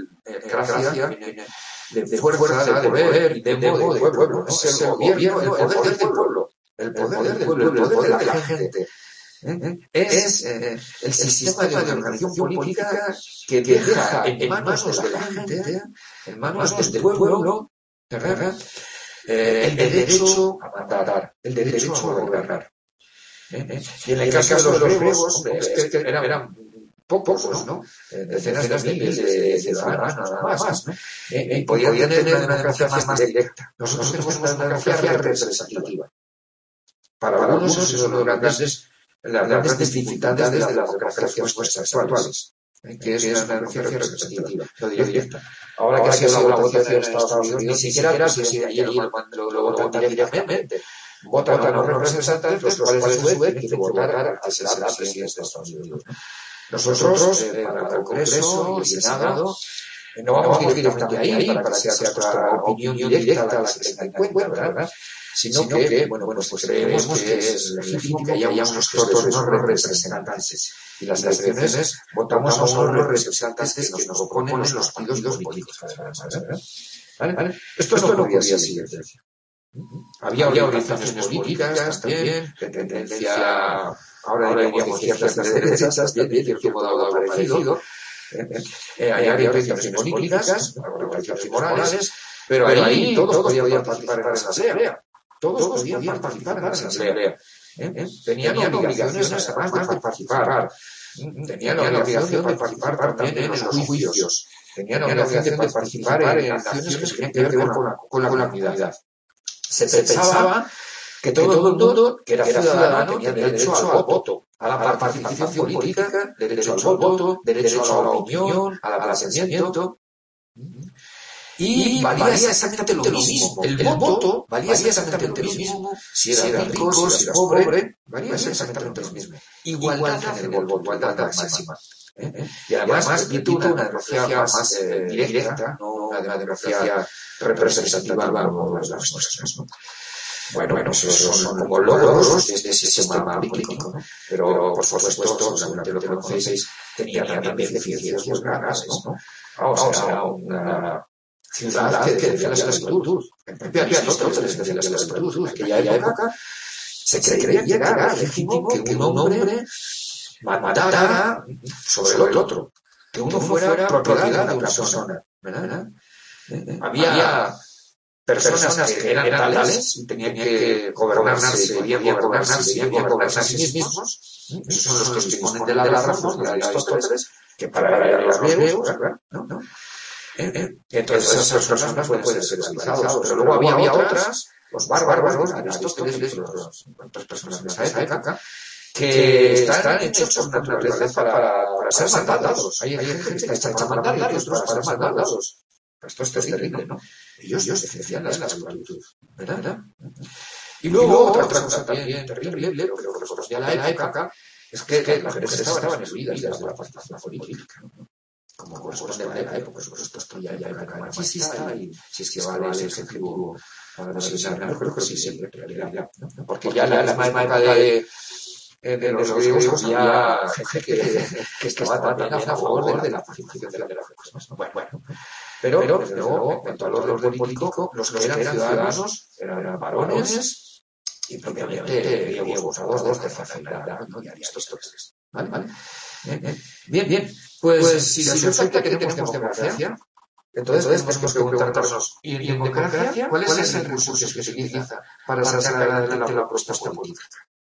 fuerza, de poder y de pueblo. Es el gobierno, el poder del pueblo. El poder de la gente. Es el sistema de organización política que deja en manos de la gente, en manos del pueblo, el derecho a mandar, el derecho a gobernar. Y en el caso de los griegos, es que eran pocos, ¿no? Decenas de miles de ciudadanos, nada más, ¿no? Y podían tener una democracia más directa. Nosotros tenemos una democracia representativa. Para algunos eso es una de las grandes dificultades de las democracias nuestras actuales, que es una democracia representativa, no directa. Ahora que ha sido la votación en Estados Unidos, ni siquiera si allí lo votan directamente. Votan a los representantes, los cuales a su vez tienen que votar a la presidencia de Estados Unidos. Nosotros, para el Congreso y el Senado, no vamos directamente ahí para que sea nuestra opinión directa la que se tenga en cuenta, ¿verdad? Sino que, pues creemos que es legítimo que haya unos representantes. Y las elecciones votamos a unos representantes que nos oponen los partidos políticos. ¿Vale? Esto no podía seguir. Había orientaciones políticas también, de tendencia, ahora diríamos ciertas de derechas, también, de cierto modo parecido. Había orientaciones políticas, orientaciones morales, pero ahí todos podían participar en la asamblea. Todos podían participar en la asamblea. Tenían obligaciones además de participar. Tenían la obligación de participar también en los juicios. Tenían la obligación de participar en acciones que tenían que ver con la comunidad. Se pensaba que todo el mundo que era ciudadano tenía derecho al voto, a la participación política, derecho al voto, derecho a la opinión, al pensamiento. Y valía exactamente lo mismo. El voto valía exactamente lo mismo. Si era rico, si era pobre, valía exactamente lo mismo. Igualdad en el voto, igualdad máxima. Y además, repito, una democracia más directa, no una democracia representativa como las nuestras, ¿no? Bueno, esos son como logros de este sistema político, ¿no? Pero, por supuesto, seguramente lo conocéis, tenía también beneficios muy grandes, ¿no? O sea, una ciudad que defendía la esclavitud. En propia Aristóteles defendía la esclavitud. En aquella época se creía que era legítimo que un hombre mandara sobre el otro, que uno fuera propiedad de una persona, ¿verdad? Había personas que eran tales y tenían que gobernarse, podían gobernarse a sí mismos. Esos son los que disponen de la razón, de Aristóteles, que para los griegos, ¿no? Entonces esas personas pueden ser esclavizados, pero luego había otras, los bárbaros, Aristóteles y otras personas de esa época, que están hechos por naturaleza para ser mandados. Hay gente que está hecha para mandar y otros para ser mandados. Esto es terrible, ¿no? Ellos defendían la esclavitud, ¿verdad? Y luego, otra cosa también terrible, pero que correspondía a la época, es que las mujeres estaban excluidas de la participación política, ¿no? Como corresponde a la época, por supuesto, esto ya época machista, y si es que vale ese objetivo para designar, yo creo que sí, en realidad, ¿no? Porque ya en la misma época de los griegos había gente que estaba también a favor de la participación de las personas. Bueno, pero desde luego, en cuanto al orden político, los que eran ciudadanos eran varones y propiamente griegos, dos de facilidad, ¿no? Y aristóteles, ¿vale? Bien. Pues si resulta que tenemos democracia, entonces tenemos que preguntarnos, ¿y en democracia cuál es el recurso que se utiliza para sacar adelante la propuesta política?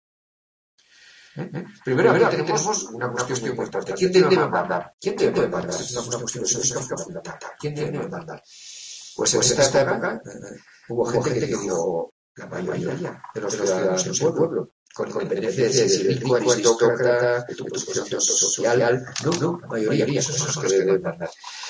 Primero, aquí tenemos una cuestión importante. ¿Quién debe mandar? ¿Quién debe mandar? Es una cuestión filosófica fundamental. ¿Quién debe mandar? Pues en esta época hubo gente que dijo, la mayoría de los ciudadanos del pueblo, con independencia de si el rico aristócrata, de tu posición social, no, la mayoría son los que deben mandar.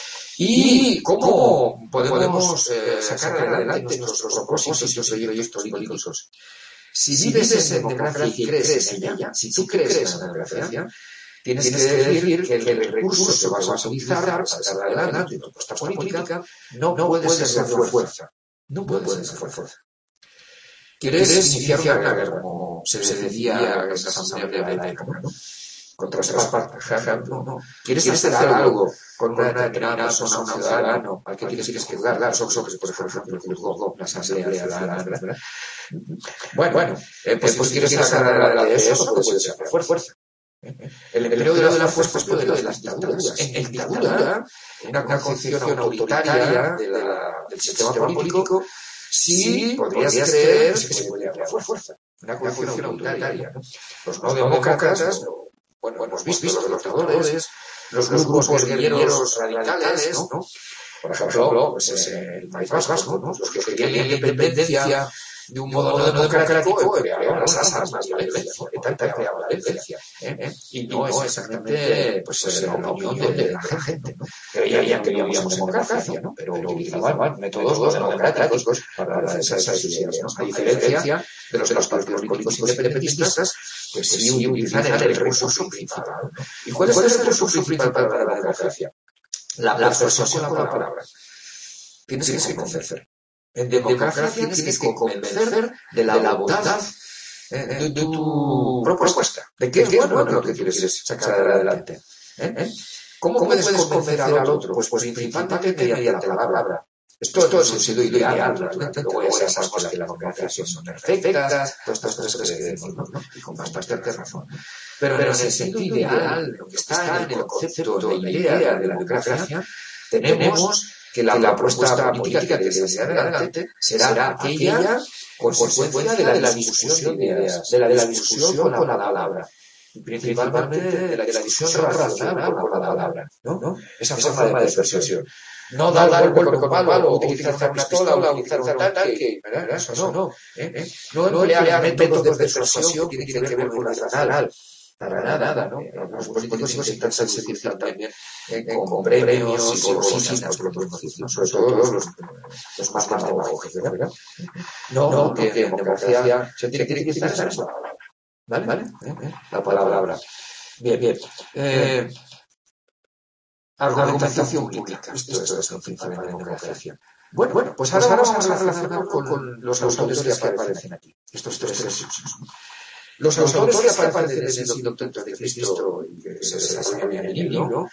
¿Y cómo podemos sacar adelante nuestros propósitos y proyectos políticos? Si vives en democracia y crees en ella, si tú crees en la democracia, tienes que decir que el recurso que vas a utilizar para sacar adelante tu propuesta política no puede ser la fuerza. No puede ser fuerza. ¿Quieres iniciar una guerra, como se decía en esa asamblea de la época, ¿no? Contra otras partes? No. ¿Quieres hacer algo con una determinada persona, un ciudadano, al que tienes que dar? Sócrates, por ejemplo, que juzgó la asamblea ¿verdad? Bueno, pues quieres sacar adelante eso, no puede ser fuerza. El empleo de la fuerza es de las dictaduras. En dictadura, una concepción autoritaria del sistema político, sí podrías creer que se podría emplear fuerza. Una concepción autoritaria. Los no demócratas, bueno, hemos visto los dictadores, los grupos guerrilleros radicales, ¿no? Por ejemplo, pues el País Vasco, ¿no? Los que querían la independencia de un modo no democrático, creaban las armas, la violencia, creaban la violencia. Y no es exactamente pues, la opinión de la gente, ¿no? Creían que vivíamos en democracia, ¿no? Pero utilizaban métodos no democráticos para defender esas ideas, ¿no? A diferencia de los partidos políticos independentistas, pues sí utilizan el recurso principal, ¿no? ¿Y cuál es el recurso principal para la democracia? La persuasión con la palabra. Tienes que convencer. En democracia tienes que convencer de la bondad de tu propuesta. ¿De qué es bueno lo que quieres sacar adelante? ¿Cómo puedes convencer al otro? Pues principalmente mediante la palabra. Esto es un sentido ideal, realmente. Luego ya sabemos que las democracias son perfectas, todas estas cosas que decimos, ¿no? Y con bastante razón. Pero en el sentido ideal, lo que está en el concepto, en la idea de la democracia, tenemos que la propuesta política que debe ser adelante será aquella consecuencia de la discusión de ideas, de la discusión con la palabra, y principalmente de la discusión racional con la palabra, ¿no? Esa forma de persuasión. No dar el golpe con palo, utilizar una pistola, utilizar un tanque, ¿verdad? Eso no. No emplear métodos de persuasión que tienen que ver con lo racional. Para nada, ¿no? Los políticos intentan seducir también con premios y golosinas, por lo decir, sobre todo los más demagógicos, ¿verdad? No, que en democracia se tiene que utilizar esa palabra, ¿vale? La palabra. Bien. Argumentación pública. Esto es lo principal de la democracia. Bueno, pues ahora vamos a relacionarlo con los autores que aparecen aquí. Estos tres. Los autores que aparecen en el documento de Cristo y que se desarrollan en el libro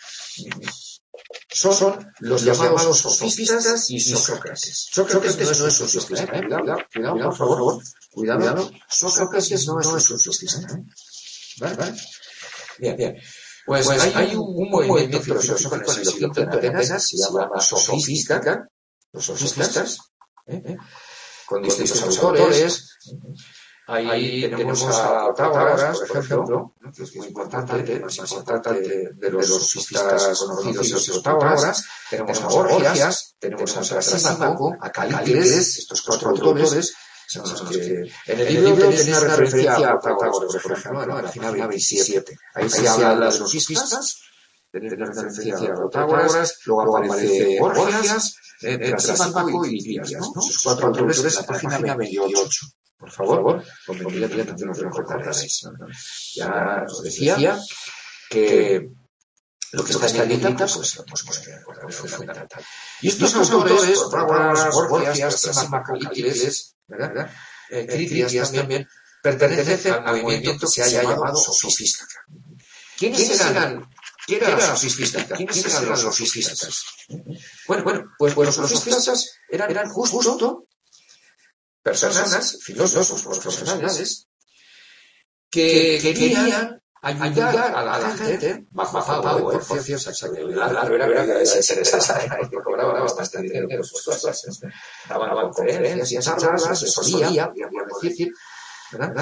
son los llamados sofistas y Sócrates. Sócrates no es un sofista, cuidado, por favor, cuidado. Sócrates no es un sofista, ¿vale? Bien. Pues hay un movimiento filosófico en el siglo XX en Atenas, se llama sofística, los sofistas, con distintos autores. Ahí tenemos a Protágoras, por ejemplo, que es muy importante, el más importante de los sofistas conocidos es Protágoras. Tenemos a Gorgias, tenemos a Trasímaco, a Calícles, estos cuatro autores. En el libro tenéis una referencia a Protágoras, por ejemplo, en la página 27. Ahí se habla de los sofistas tener referencia a Protágoras, luego aparece Gorgias, Trasímaco y Critias, ¿no? Esos 4 autores en la página 28. Por favor, inmediatamente nos recordaréis. Ya os decía que lo que está en negrita, pues es fundamental. Y estos autores, Protágoras, Gorgias, Trasímaco y Critias, ¿verdad? Critias también pertenecen al movimiento que se ha llamado sofística. ¿Quiénes eran? ¿Qué era la sofística? ¿Quiénes eran los sofistas? Bueno, pues los sofistas eran justo personas, filósofos profesionales, que querían ayudar a la gente bajo pago, por cierto, era interesante, cobraba bastante dinero por sus clases, daban conferencias, charlas, asesoría, podríamos decir, ¿verdad?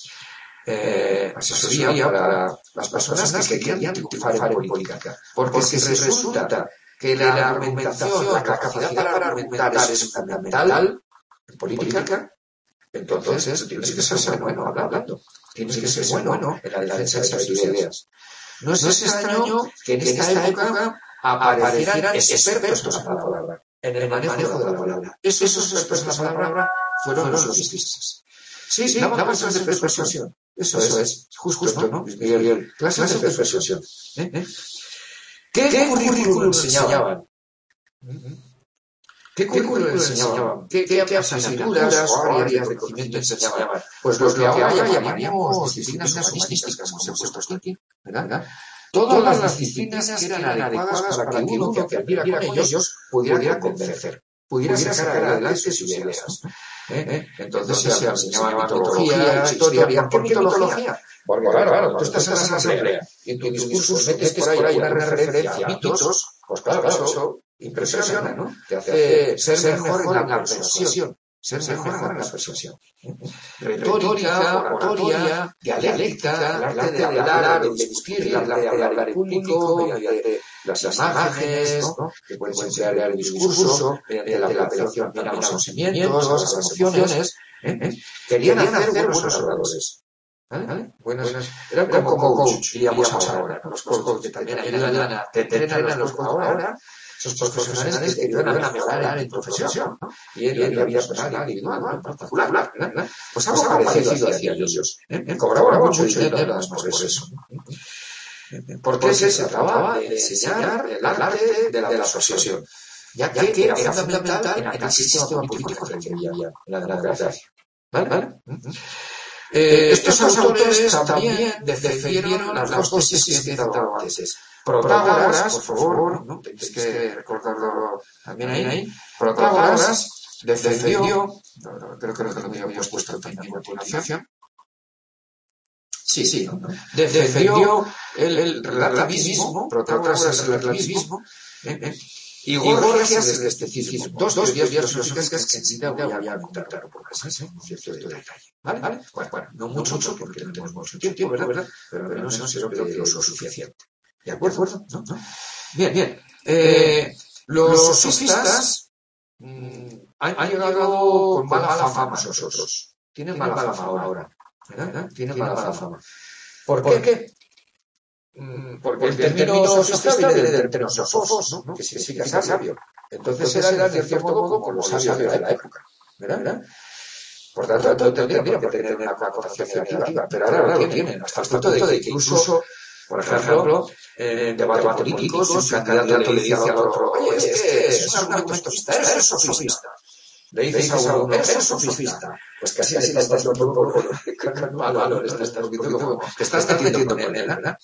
Asesoría para las personas que querían triunfar en política. Porque si resulta que la argumentación, la capacidad para argumentar es fundamental en política, entonces tienes que ser bueno hablando. Tienes que ser bueno en la defensa de tus ideas. No es extraño que en esta época aparecieran expertos en la palabra, en el manejo de la palabra. Esos expertos en la palabra fueron los sofistas. Sí, daban clases de persuasión. Eso es, justo, ¿no? Clases de persuasión. ¿Qué currículum enseñaban? ¿Qué currículum enseñaban? ¿Qué asignaturas o áreas de conocimiento enseñaban? Pues lo que ahora llamaríamos disciplinas humanísticas, como se ha puesto aquí, ¿verdad? Todas las disciplinas que eran adecuadas para que uno que aprendiera con ellos pudiera convencer, pudiera sacar adelante sus ideas. Entonces se enseñaba mitología, historia. ¿Por qué mitología? Porque claro, tú estás en la asamblea y en tu discurso metes por ahí una referencia a mitos, pues claro, eso impresiona, ¿no? Te hace ser mejor en la persuasión. Ser mejor en la persuasión. Retórica, oratoria, dialéctica, el arte de hablar, de discutir, el arte de hablar en público, mediante las imágenes, ¿no? Que pueden emplear el discurso, mediante la apelación también a los sentimientos, a las emociones. Querían hacer buenos oradores. ¿Vale? Eran como coach, diríamos ahora. Los coaches que también te entrenan los coaches ahora. Esos profesionales que te ayudan a mejorar en tu profesión, ¿no? Y en la vida personal, individual, particular, ¿no? Pues algo parecido hacían ellos. Cobraban mucho dinero además por eso. Porque se trataba de enseñar el arte de la persuasión, ya que era fundamental en aquel sistema político que había en la democracia. ¿Vale? Estos autores también defendieron las dos tesis que he citado antes. Protágoras, por favor, ¿no? Tenéis que recordarlo también ahí. Protágoras defendió, creo que lo habíamos puesto también a continuación. Sí, defendió el relativismo, Protágoras el relativismo, y Gorgias el escepticismo. Dos teorías filosóficas que enseguida voy a contar por más, cierto detalle. ¿Vale? Bueno, no mucho porque no tenemos mucho tiempo, ¿verdad? Pero no sé lo suficiente. ¿De acuerdo? ¿No? Bien. Los sofistas han llegado con mala fama a nosotros. Tienen mala fama ahora. ¿Verdad? Tienen mala fama. ¿Por qué? Porque el término sofista viene del término sofos, ¿no? Que significa sabio. Entonces eran, de cierto modo, como los sabios de la época. ¿Verdad? Por tanto, tendrían que tener una connotación negativa, pero ahora lo tienen, hasta el punto de que incluso, por ejemplo, en debate político, si un candidato le dice al otro, oye, es un argumento eres sofista. Le dices a uno, eres sofista. Pues casi le estás dando un poco con valor, te estás metiendo con él, ¿verdad?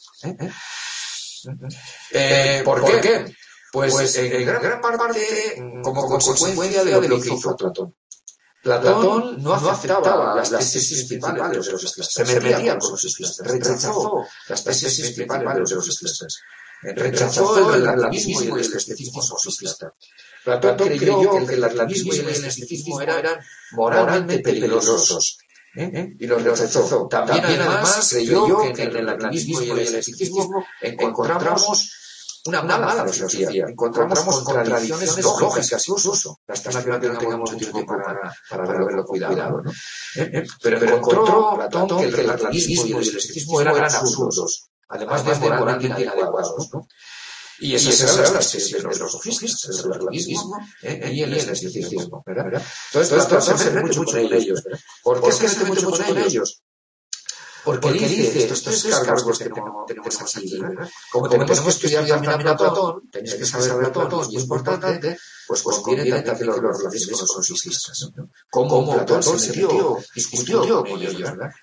¿Por qué? Pues en gran parte como consecuencia de lo que hizo Platón. Platón no aceptaba las tesis principales de los sofistas, se metía con los sofistas, rechazó las tesis principales de los sofistas, rechazó el relativismo y el escepticismo sofista. Platón creyó que el relativismo y el escepticismo eran moralmente peligrosos, y los rechazó. También además creyó que en el relativismo y el escepticismo encontramos una mala filosofía, encontramos contradicciones lógicas incluso. Lástima que no tengamos mucho tiempo para verlo cuidado, ¿no? Pero encontró Platón que el relativismo y el escepticismo eran absurdos. además de moralmente inadecuados, ¿no? Y esas eran las tesis de los sofistas, el relativismo y el escepticismo, ¿verdad? Entonces, Platón se mete mucho con ellos, ¿verdad? ¿Por qué se mete mucho con ellos? Porque dice estos tres cargos que tenemos aquí, ¿verdad? Como tenemos que estudiar también a Platón, tenéis que saber Platón, y es importante, pues conviene también que lo relacionéis con los sofistas, ¿no? Cómo Platón se metió, discutió con ellos, ¿verdad?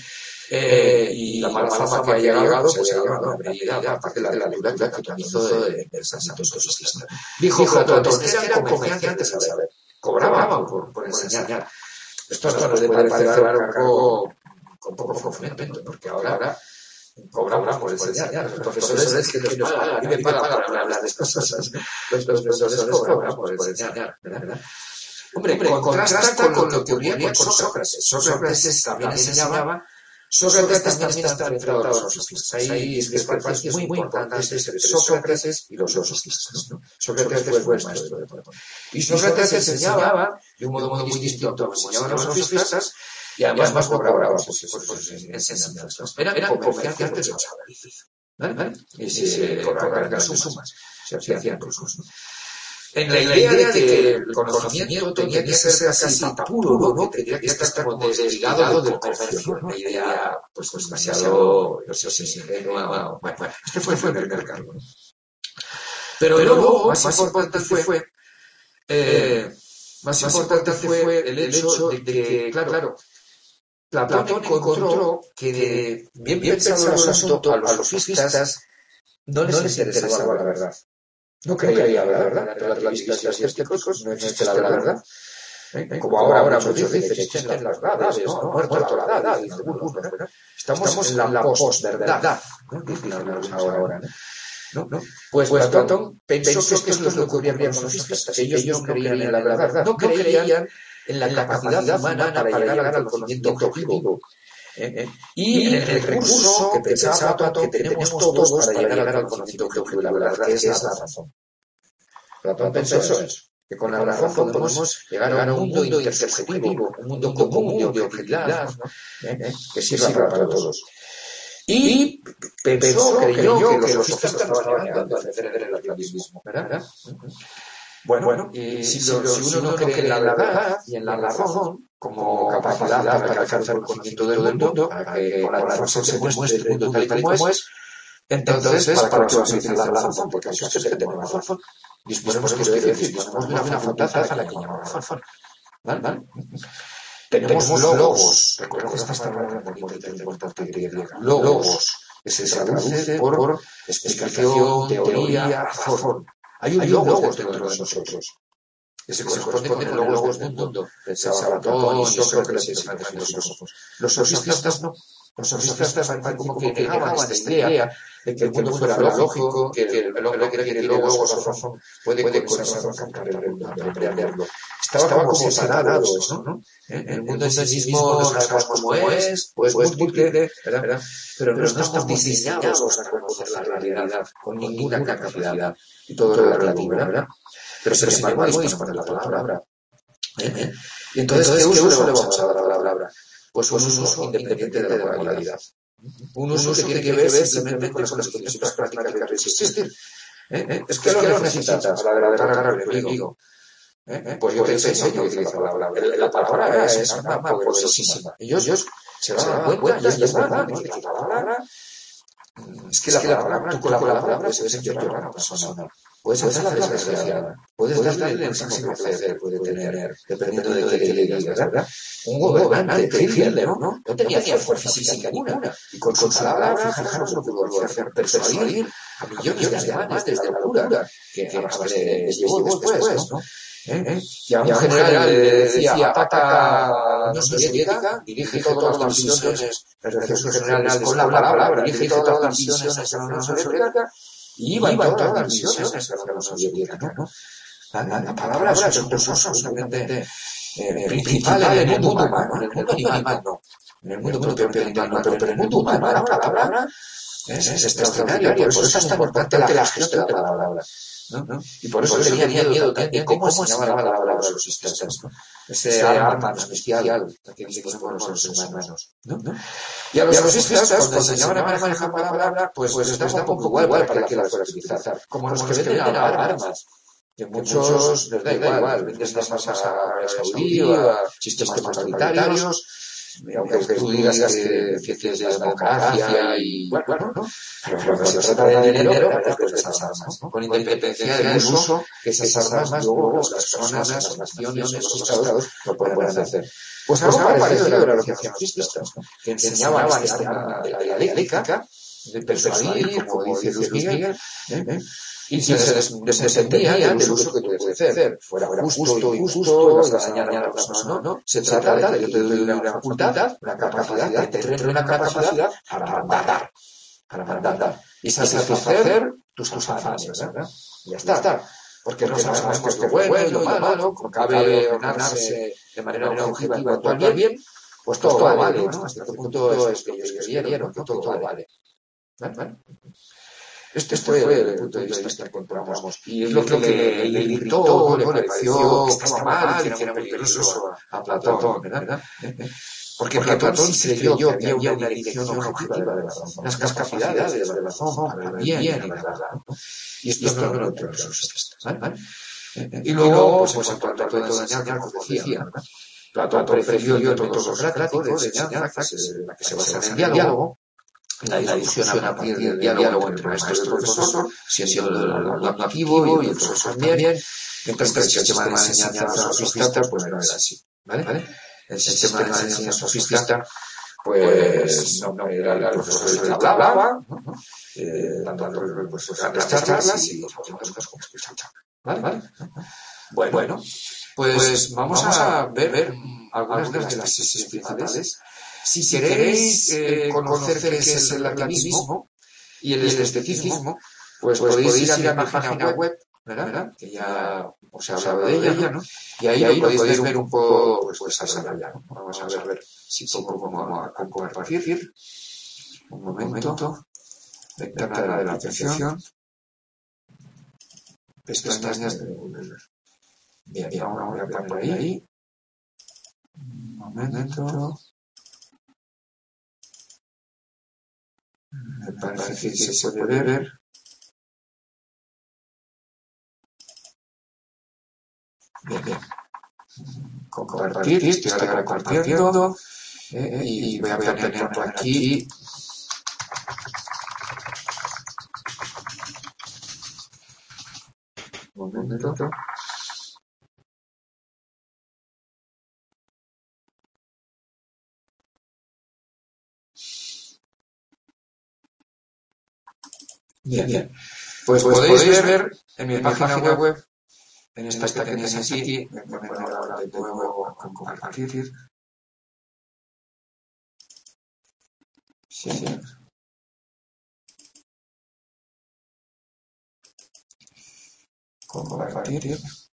Y la mala fama que ha llegado, pues ha llegado a medida, aparte de la lectura que también hizo de pensamiento sofista. Dijo Platón, es que eran comerciantes al saber, cobraban por enseñar. Esto nos puede parecer algo con poco fundamento, porque ahora cobramos por enseñar. Los profesores que nos pagan, a mí me pagan por hablar de estas cosas. Los profesores cobran por enseñar, ¿verdad? Hombre, contrasta con lo que ocurría con Sócrates. Sócrates también enseñaba. Sócrates también está enfrentado a los sofistas. Hay discrepancias muy importantes entre Sócrates y los sofistas, ¿no? Sócrates fue el maestro de Platón. Y Sócrates enseñaba de un modo muy distinto a como enseñaban los sofistas, y además más cobraba por sus enseñanzas. Eran comerciantes de saber, ¿vale? Y se cobraban las sumas, se hacían ricos, ¿no? En la idea de que el conocimiento tenía que ser casi puro, ¿no? Que tenía que estar como desligado del comercio, ¿no? Una idea, pues demasiado, no sé si ingenua. Bueno, este fue el primer cargo, ¿no? Pero luego, más importante fue el hecho de que, claro, Platón encontró que, bien pensado el asunto, a los sofistas no les interesaba la verdad. No creía la verdad. Entre relativistas y escépticos no existe la verdad. Como ahora muchos dicen que existen las verdades, ¿no? Ha muerto la verdad, dicen algunos, ¿verdad? Estamos en la posverdad, ¿no? Dicen algunos ahora, ¿no? Pues Platón pensó que esto es lo que ocurría con los sofistas, que ellos no creían en la verdad, no creían en la capacidad humana para llegar al conocimiento objetivo. Y en el recurso que pensaba Platón que tenemos todos para llegar al conocimiento objetivo de la verdad, que es la razón. Platón pensó eso, que con la razón podemos llegar a un mundo intersubjetivo, un mundo común de objetividad, ¿no? Que sirva para todos. Y creyó que los sofistas estaban llegando a defender el relativismo, ¿verdad? Bueno, si uno no cree en la verdad y en la razón como capacidad para alcanzar el conocimiento del mundo, para que con la razón se muestre el mundo tal y como es, entonces, ¿para qué vas a utilizar la razón? Porque eso es que tenemos razón. Disponemos de una facultad a la que llamamos razón. ¿Vale? Tenemos logos. Recuerda esta palabra muy importante griega. Logos, que se traduce por explicación, teoría, razón. Hay un logos dentro de nosotros, que se corresponde con el logos del mundo. Pensaba Platón y Sócrates y grandes filósofos. Los sofistas no. Los sofistas como que negaban esta idea de que el mundo fuera lógico, que el hombre que quiere logos o razón puede con esa razón cambiar el mundo, aprenderlo. Estaba como separado eso, ¿no? El mundo en sí mismo no sabemos cómo es, pues múltiple, ¿verdad? Pero no estamos diseñados a conocer la realidad con ninguna capacidad. Y todo es relativo, ¿verdad? Pero sin embargo ahí dispone la palabra. Y entonces, ¿qué uso le vamos a dar a la palabra? Pues un uso independiente de la moralidad. Un uso que tiene que ver simplemente con las condiciones prácticas de existir. Es que lo necesitas para derrotar al enemigo. Pues yo te enseño a utilizar la palabra. La palabra es una arma poderosísima. Ellos se dan cuenta y es verdad. La palabra es que la palabra, tú con la palabra puedes llorar a una persona. Puedes hacerla desgraciada, puedes darle el máximo placer, puede tener, dependiendo de qué le digas, ¿verdad? Un gobernante, Hitler, ¿no? No tenía fuerza física ninguna. Y con sus palabras, fijaros lo que volvió a hacer, persuadir a millones de alemanes desde la locura que les llevó después, ¿no? Y a un general le decía, ataca a la Unión Soviética, dirige todas las misiones, los generales con la palabra, dirige todas las misiones hacia la Unión Soviética, y iban todas las misiones hacia la Unión Soviética, ¿no? La palabra es un recurso absolutamente principal en el mundo humano, en el mundo animal no, en el mundo propio animal no, pero en el mundo humano la palabra es extraordinaria, por eso es tan importante la gestión de la palabra. ¿No? Y por eso tenía miedo también de cómo enseñaba la palabra a los sistemas, ¿no? Ese arma especial que disponemos los seres humanos, ¿no? Y a los sofistas, cuando enseñaban a manejar la palabra, pues les daba un poco igual para que la fueran a utilizar. Como los que venden armas. Que muchos les da igual, vendes las armas a Arabia Saudí o a sistemas totalitarios, aunque tú digas que es de democracia y bueno, ¿no? Pero cuando se trata de dinero, pues esas armas, ¿no? Con independencia del uso que esas armas luego las personas, las naciones, los estados lo pueden hacer. Pues algo parecido era lo que hacían los sofistas, ¿no? Que enseñaban este arte de la dialéctica, de persuadir, como dice Luis Miguel, y se desentendían del uso que tú puedes hacer, fuera justo, injusto, vas a dañar a la persona, ¿no? Se trata de que yo te doy una facultad, una capacidad, te entreno una capacidad para mandar y satisfacer tus afanes, ¿verdad? Y ya está. Porque no sabemos qué es lo bueno y lo malo, como cabe ordenarse de manera objetiva y puntual bien, pues todo vale, ¿no? Hasta este punto es lo que ellos querían, que todo vale. ¿Vale? Este fue el punto de vista que encontramos. Y es lo que le irritó, le pareció que estaba mal y que era muy peligroso a Platón, ¿verdad? Porque Platón sí creyó que había una dirección objetiva de la razón, unas capacidades de la razón para el bien y la verdad. Y esto no lo encontró en los sofistas, ¿vale? Y luego, pues en cuanto a todo enseñar, como decía, ¿verdad? Platón prefirió el método socrático de enseñanza, la que se basa en el diálogo, la discusión a partir del diálogo entre maestro y profesor, siendo el alumno activo y el profesor también, mientras que el sistema de enseñanza sofista pues no era así, ¿vale? El sistema de enseñanza sofista pues no era el profesor el que hablaba, dando pues grandes charlas y los alumnos como escuchaban, ¿vale? Bueno, pues vamos a ver algunas de las tesis principales. Si queréis conocer qué es el latinismo y el esteticismo, pues podéis ir a mi página web, ¿verdad? Que ya os he hablado de ella, ¿no? Y ahí lo podéis ver un poco, pues a ya, ¿no? Vamos a ver si pongo a compartir. Un momento. Ventana de la aplicación. Pestañas de Google. Bien, vamos a poner ahí. Un momento. Me parece que se puede ver. Bien. Compartir, estoy ahora compartiendo. Y voy a poner por aquí. Un momento. Bien. Pues podéis ver en mi página web, en esta que tenéis aquí, voy a poner ahora de nuevo a compartir. Sí. Compartir.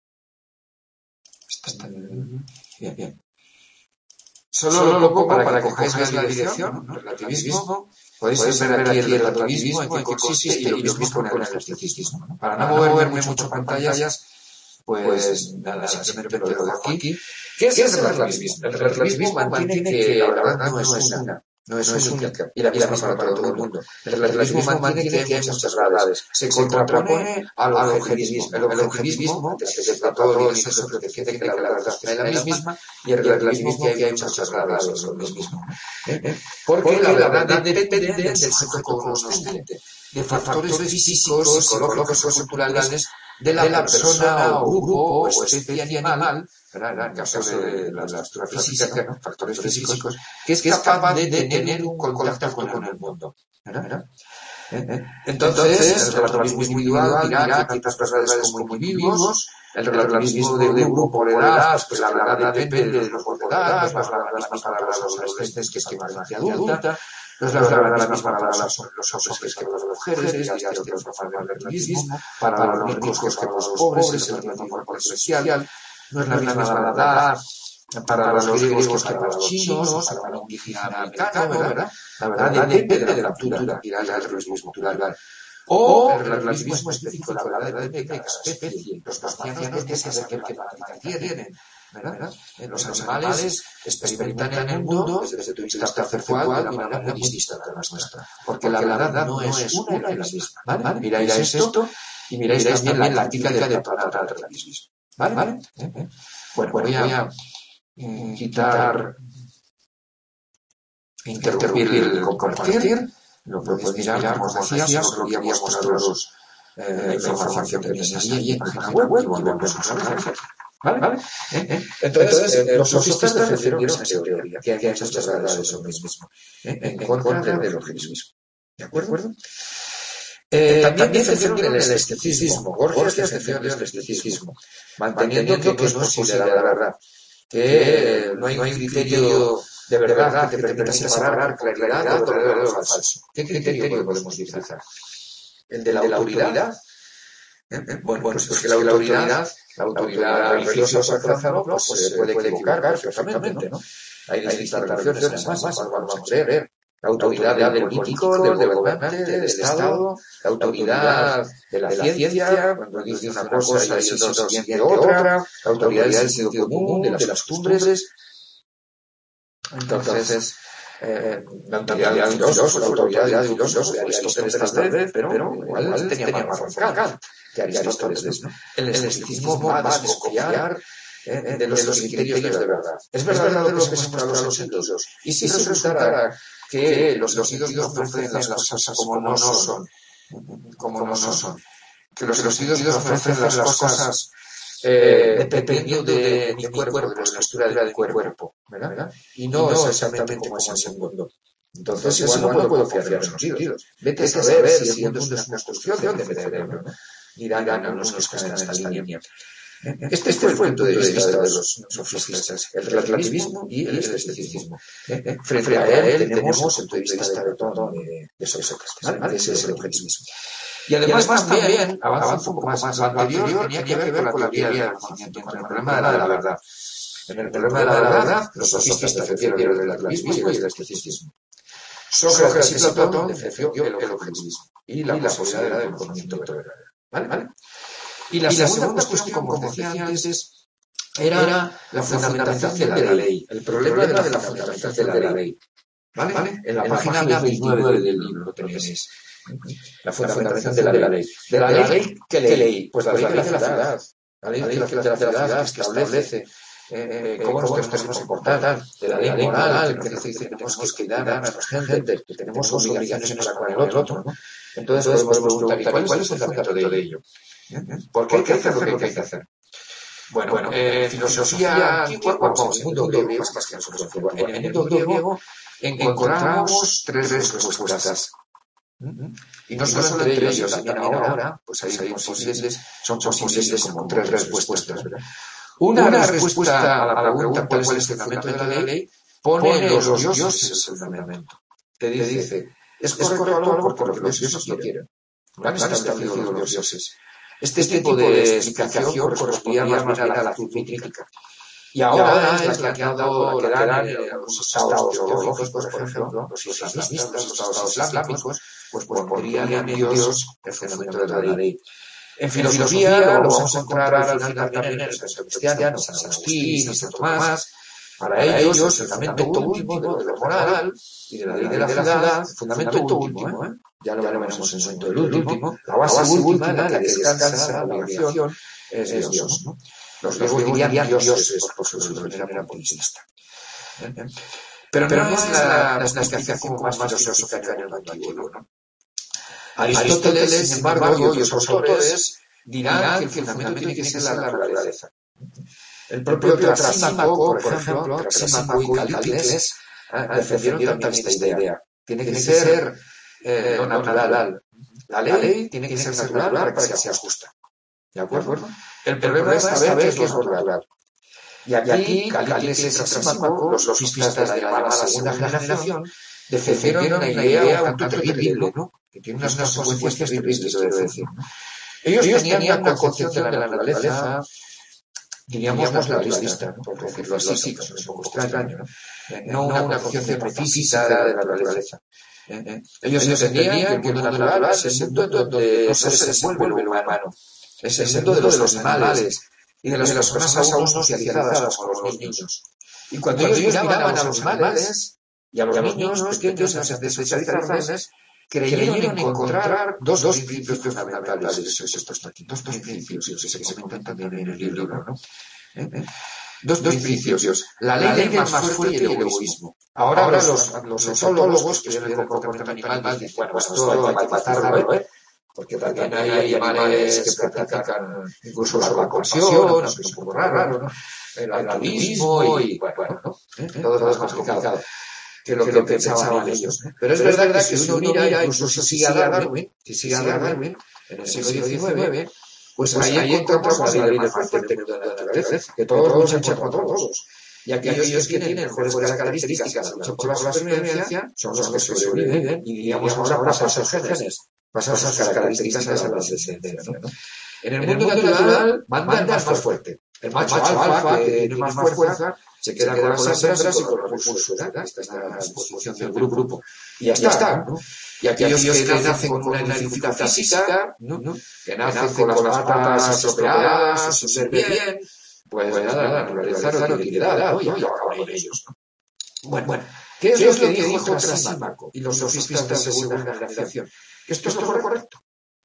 Bien. Solo lo pongo para que cojáis la dirección, ¿no? Relativismo. Podéis ver aquí el relativismo, en qué consiste y lo mismo con el esteticismo, ¿no? Para no moverme mucho pantallas, pues nada, simplemente lo dejo aquí. ¿Qué es el relativismo? El relativismo mantiene que la verdad no es única y la misma para todo el mundo. El relativismo mantiene que hay muchas verdades. Se contrapone al objetivismo. El objetivismo, antes que Platón y eso, que defiende que la verdad es la misma, y el relativismo que hay muchas verdades, es lo mismo. Porque la verdad depende del sujeto cognoscente, de factores físicos, psicológicos o culturales de la persona o grupo o especie animal, en el caso de la estructura física, ¿no? Factores físicos, que es capaz de tener un contacto con el mundo. ¿Verdad? Entonces, el relativismo individual dirá que tantas verdades como individuos, el relativismo de grupo por edad, pues la verdad depende de los por edad, más la misma para los adolescentes que para la gente adulta, no es la verdad la misma para los hombres que para las mujeres, dirás que otros no el relativismo, para los ricos que para los pobres, el relativismo social, no es la misma verdad para los griegos que para los chinos, para un indígena americano, ¿verdad? La verdad depende de la cultura, dirá el relativismo cultural. O el relativismo específico, la verdad depende de cada especie. Los marcianos no tienen que saber qué matemática tienen. ¿verdad? Los animales experimentan en el mundo desde tu vista perceptual de una manera muy distinta a la nuestra. Porque la verdad no es una y la misma. ¿Vale? Miráis esto y miráis también la crítica del total relativismo. ¿Vale? Bueno, voy a quitar, interrumpir el compartir. Lo podéis mirar, como os decía, solo quería mostraros la información que tenéis ahí en la página web y volvemos otra vez. ¿Vale? Entonces, los sofistas defendieron esa teoría, que hay muchas verdades sobre el mismo, en contra del organismo. ¿De acuerdo? También defendieron el escepticismo. Gorgias defendió el escepticismo, manteniendo que no es posible la verdad, que no hay un criterio de verdad que te permita separar claridad de lo verdadero o falso. ¿Qué criterio podemos utilizar? ¿El de la autoridad? Bueno, pues que la autoridad religiosa, por ejemplo, pues se puede equivocar perfectamente, ¿no? Hay distintas religiones, además, vamos a ver. La autoridad del político, del gobernante, del Estado, la autoridad de la ciencia, cuando dice una cosa y el siguiente otra, la autoridad del sentido común, de las costumbres. Entonces, la autoridad de un filósofo, de Aristóteles tal vez, pero igual tenía más razón Kant que Aristóteles, ¿no? El escepticismo va a desconfiar de los criterios de verdad. ¿Es verdad lo que se muestra a los sentidos? Y si resultara que los sentidos no ofrecen las cosas como no son, que los sentidos no ofrecen las cosas dependiendo de mi cuerpo, de la estructura de mi cuerpo, ¿verdad? Y no exactamente como es el mundo. Entonces, igual no puedo confiar en los sentidos. Vete a saber si el mundo es una construcción de mi cerebro, ¿no? Dirán algunos que están en esta línea. Este fue el punto de vista de los sofistas, el relativismo y el escepticismo. Frente a él tenemos el punto de vista de Platón, de Sócrates, ¿vale? Ese es el objetivismo. Y además también, avanza un poco más, lo anterior tenía que ver con la teoría del conocimiento, con el problema de la verdad. En el problema de la verdad, los sofistas defendieron el relativismo y el escepticismo. Sócrates y Platón defendió el objetivismo y la posibilidad del conocimiento verdadero. ¿Vale? Y la segunda cuestión, como decía antes, era la fundamentación de la ley. El problema de la fundamentación de la ley. ¿Vale? En la página 29 del libro lo tenéis. La fundamentación de la ley. ¿De la ley qué ley? Pues la ley de la ciudad. La ley de la ciudad que establece cómo nos tenemos que comportar. De la ley moral, que nos dice que tenemos que cuidar a nuestra gente, que tenemos obligaciones para con el otro, ¿no? Entonces podemos preguntar, ¿y cuál es el fundamento de ello? ¿Por qué hay que hacer lo que hay que hacer? Bueno, filosofía antigua, vamos, en el mundo griego, más que nosotros, en el mundo griego encontramos tres respuestas. Y no solo entre ellos, también ahora, pues son posibles como tres respuestas, ¿verdad? Una respuesta a la pregunta ¿cuál es el fundamento de la ley? Pone los dioses el fundamento. Te dice, es correcto porque los dioses lo quieren. Lo han establecido los dioses. Este tipo de explicación correspondía más bien a la actitud crítica. Y ahora es la que han dado que dan los estados teológicos, por ejemplo, los islamistas, los estados islámicos, pues pondrían en Dios el fundamento de la ley. En filosofía lo vamos a encontrar al final también en el pensamiento cristiano, San Agustín y San Tomás. Para ellos, el fundamento último de lo moral y de la ley de la ciudad, el fundamento último, ya lo veremos en su momento, el último, la base última en la que descansa la obligación es Dios, ¿no? Los griegos dirían dioses por su manera politeísta. Pero no es la explicación más filosófica que hay en el antiguo, ¿no? Aristóteles, sin embargo, y otros autores dirán que el fundamento tiene que ser la naturaleza. El propio Trasímaco, por ejemplo, Trasímaco y Calícles defendieron también esta idea. Tiene que ser lo natural. La ley tiene que ser natural para que sea justa. ¿De acuerdo? El problema es saber qué es lo natural. Y aquí, Calícles y Trasímaco, los sofistas de la llamada segunda generación, defendieron una idea un tanto terrible, ¿no? Que tiene unas consecuencias terribles, debo decir. Ellos tenían una concepción de la naturaleza, diríamos naturalista, ¿no? Por decirlo así, sí, que es un poco extraño, ¿no? No una concepción metafísica de la naturaleza. Ellos entendían que el mundo natural es el mundo donde no se desenvuelve lo humano. Es el mundo de los animales, y de las personas aún no socializadas como los niños. Y cuando ellos miraban a los animales y a los niños pequeños antes de socializarles, creyeron encontrar dos principios fundamentales. Dos principios que se comentan también en el libro, ¿no? Dos principios. La ley del más fuerte y el egoísmo. Ahora los etólogos que estudian el comportamiento animal dicen, bueno, esto hay que matarlo, porque también hay animales que practican incluso la compasión, aunque es un poco raro, ¿no? El altruismo y, bueno, ¿no? Todo es más complicado que lo que pensaban ellos. Pero es verdad que si uno mira, incluso si sigue a Darwin, en el siglo XIX, pues ahí encontramos la ley del más fuerte de la naturaleza, que todos luchan contra todos. Y aquellos que tienen mejores características de lucha por la supervivencia son los que sobreviven y, digamos, ahora pasan sus genes, pasan sus características a la descendencia, ¿no? En el mundo natural manda el más fuerte. El macho alfa, que tiene más fuerza, se queda con las hembras y con los recursos. Esta es la disposición del grupo. Y ya está, ¿no? Y aquellos que nacen con una dificultad física, ¿no? Que nacen con las patas estropeadas, o sin ser bien, pues nada, la naturaleza no tiene piedad, ¿no? Y acaba con ellos, ¿no? Bueno, ¿qué es lo que dijo Trasímaco y los sofistas de segunda generación? ¿Esto es lo correcto?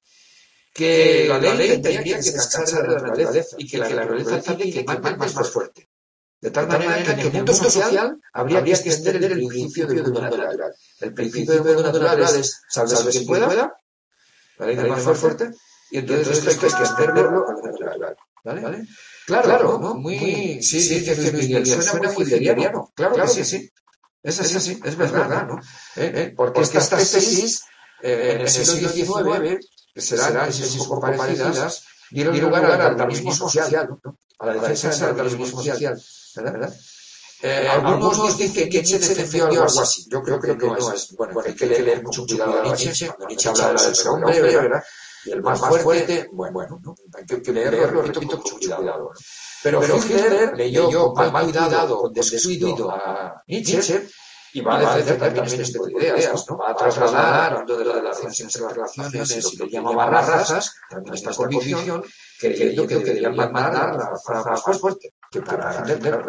Que la ley tendría que descansar de la naturaleza y que la naturaleza tiene que manda más fuerte. De tal manera que en el mundo social habría que extender el principio del mundo natural. El principio del mundo natural es salve quien pueda, la ley del más fuerte, y entonces esto hay que extenderlo al mundo natural. ¿Vale? Claro, ¿no? Muy, sí, suena muy hilderiano. Claro que sí. Es así, es verdad, ¿no? Porque estas tesis en el siglo XIX, que serán tesis un poco parecidas, dieron lugar al darwinismo social, ¿no? A la defensa del darwinismo social, ¿verdad? Algunos dicen que Nietzsche defendió algo así. Yo creo que no es. Bueno, hay que leer mucho cuidado a Nietzsche. Cuando Nietzsche habla del hombre, ¿verdad? Y el más fuerte, bueno, ¿no? Hay que leerlo, repito, con mucho cuidado. Pero Hitler leyó con mal cuidado, con descuido a Nietzsche, y va a defender también este tipo de ideas, ¿no? Va a trasladar, hablando de las relaciones entre relaciones, y lo llamaba razas, también esta convicción, creyendo que deberían mandar la raza más fuerte, que para defender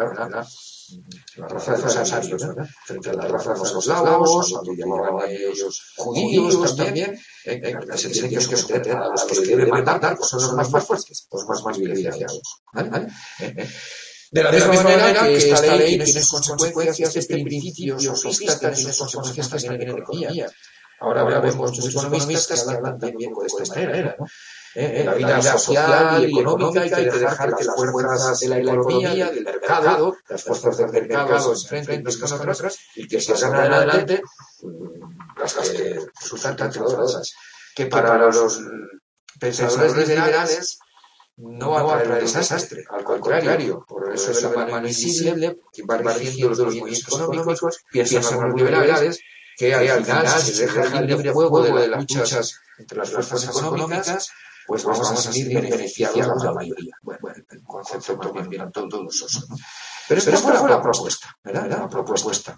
la raza de los asarios, ¿no? Frente a la raza de los eslavos, cuando llamaban a ellos judíos también, se tienen que someter a los que deben mandar, que son los más fuertes, los más privilegiados, ¿vale? De la misma manera que esta ley tiene sus consecuencias, este principio sofista tiene sus consecuencias también en economía. Ahora vemos muchos economistas que hablan también de esta manera, ¿no? La vida social y económica hay que dejar que las fuerzas de la economía, del mercado, las fuerzas del mercado se enfrenten unas con otras y que salgan adelante las que resultan tan trabajadoras. Que para los pensadores liberales no va a traer un desastre, al contrario, por eso de la mano invisible, que va rigiendo los movimientos económicos, piensan los liberales que al final, si se deja el libre juego de las luchas entre las fuerzas económicas, pues vamos a salir beneficiados la mayoría. Bueno, el concepto también viene todos esos, ¿no? Pero esta fue la propuesta, ¿verdad? La propuesta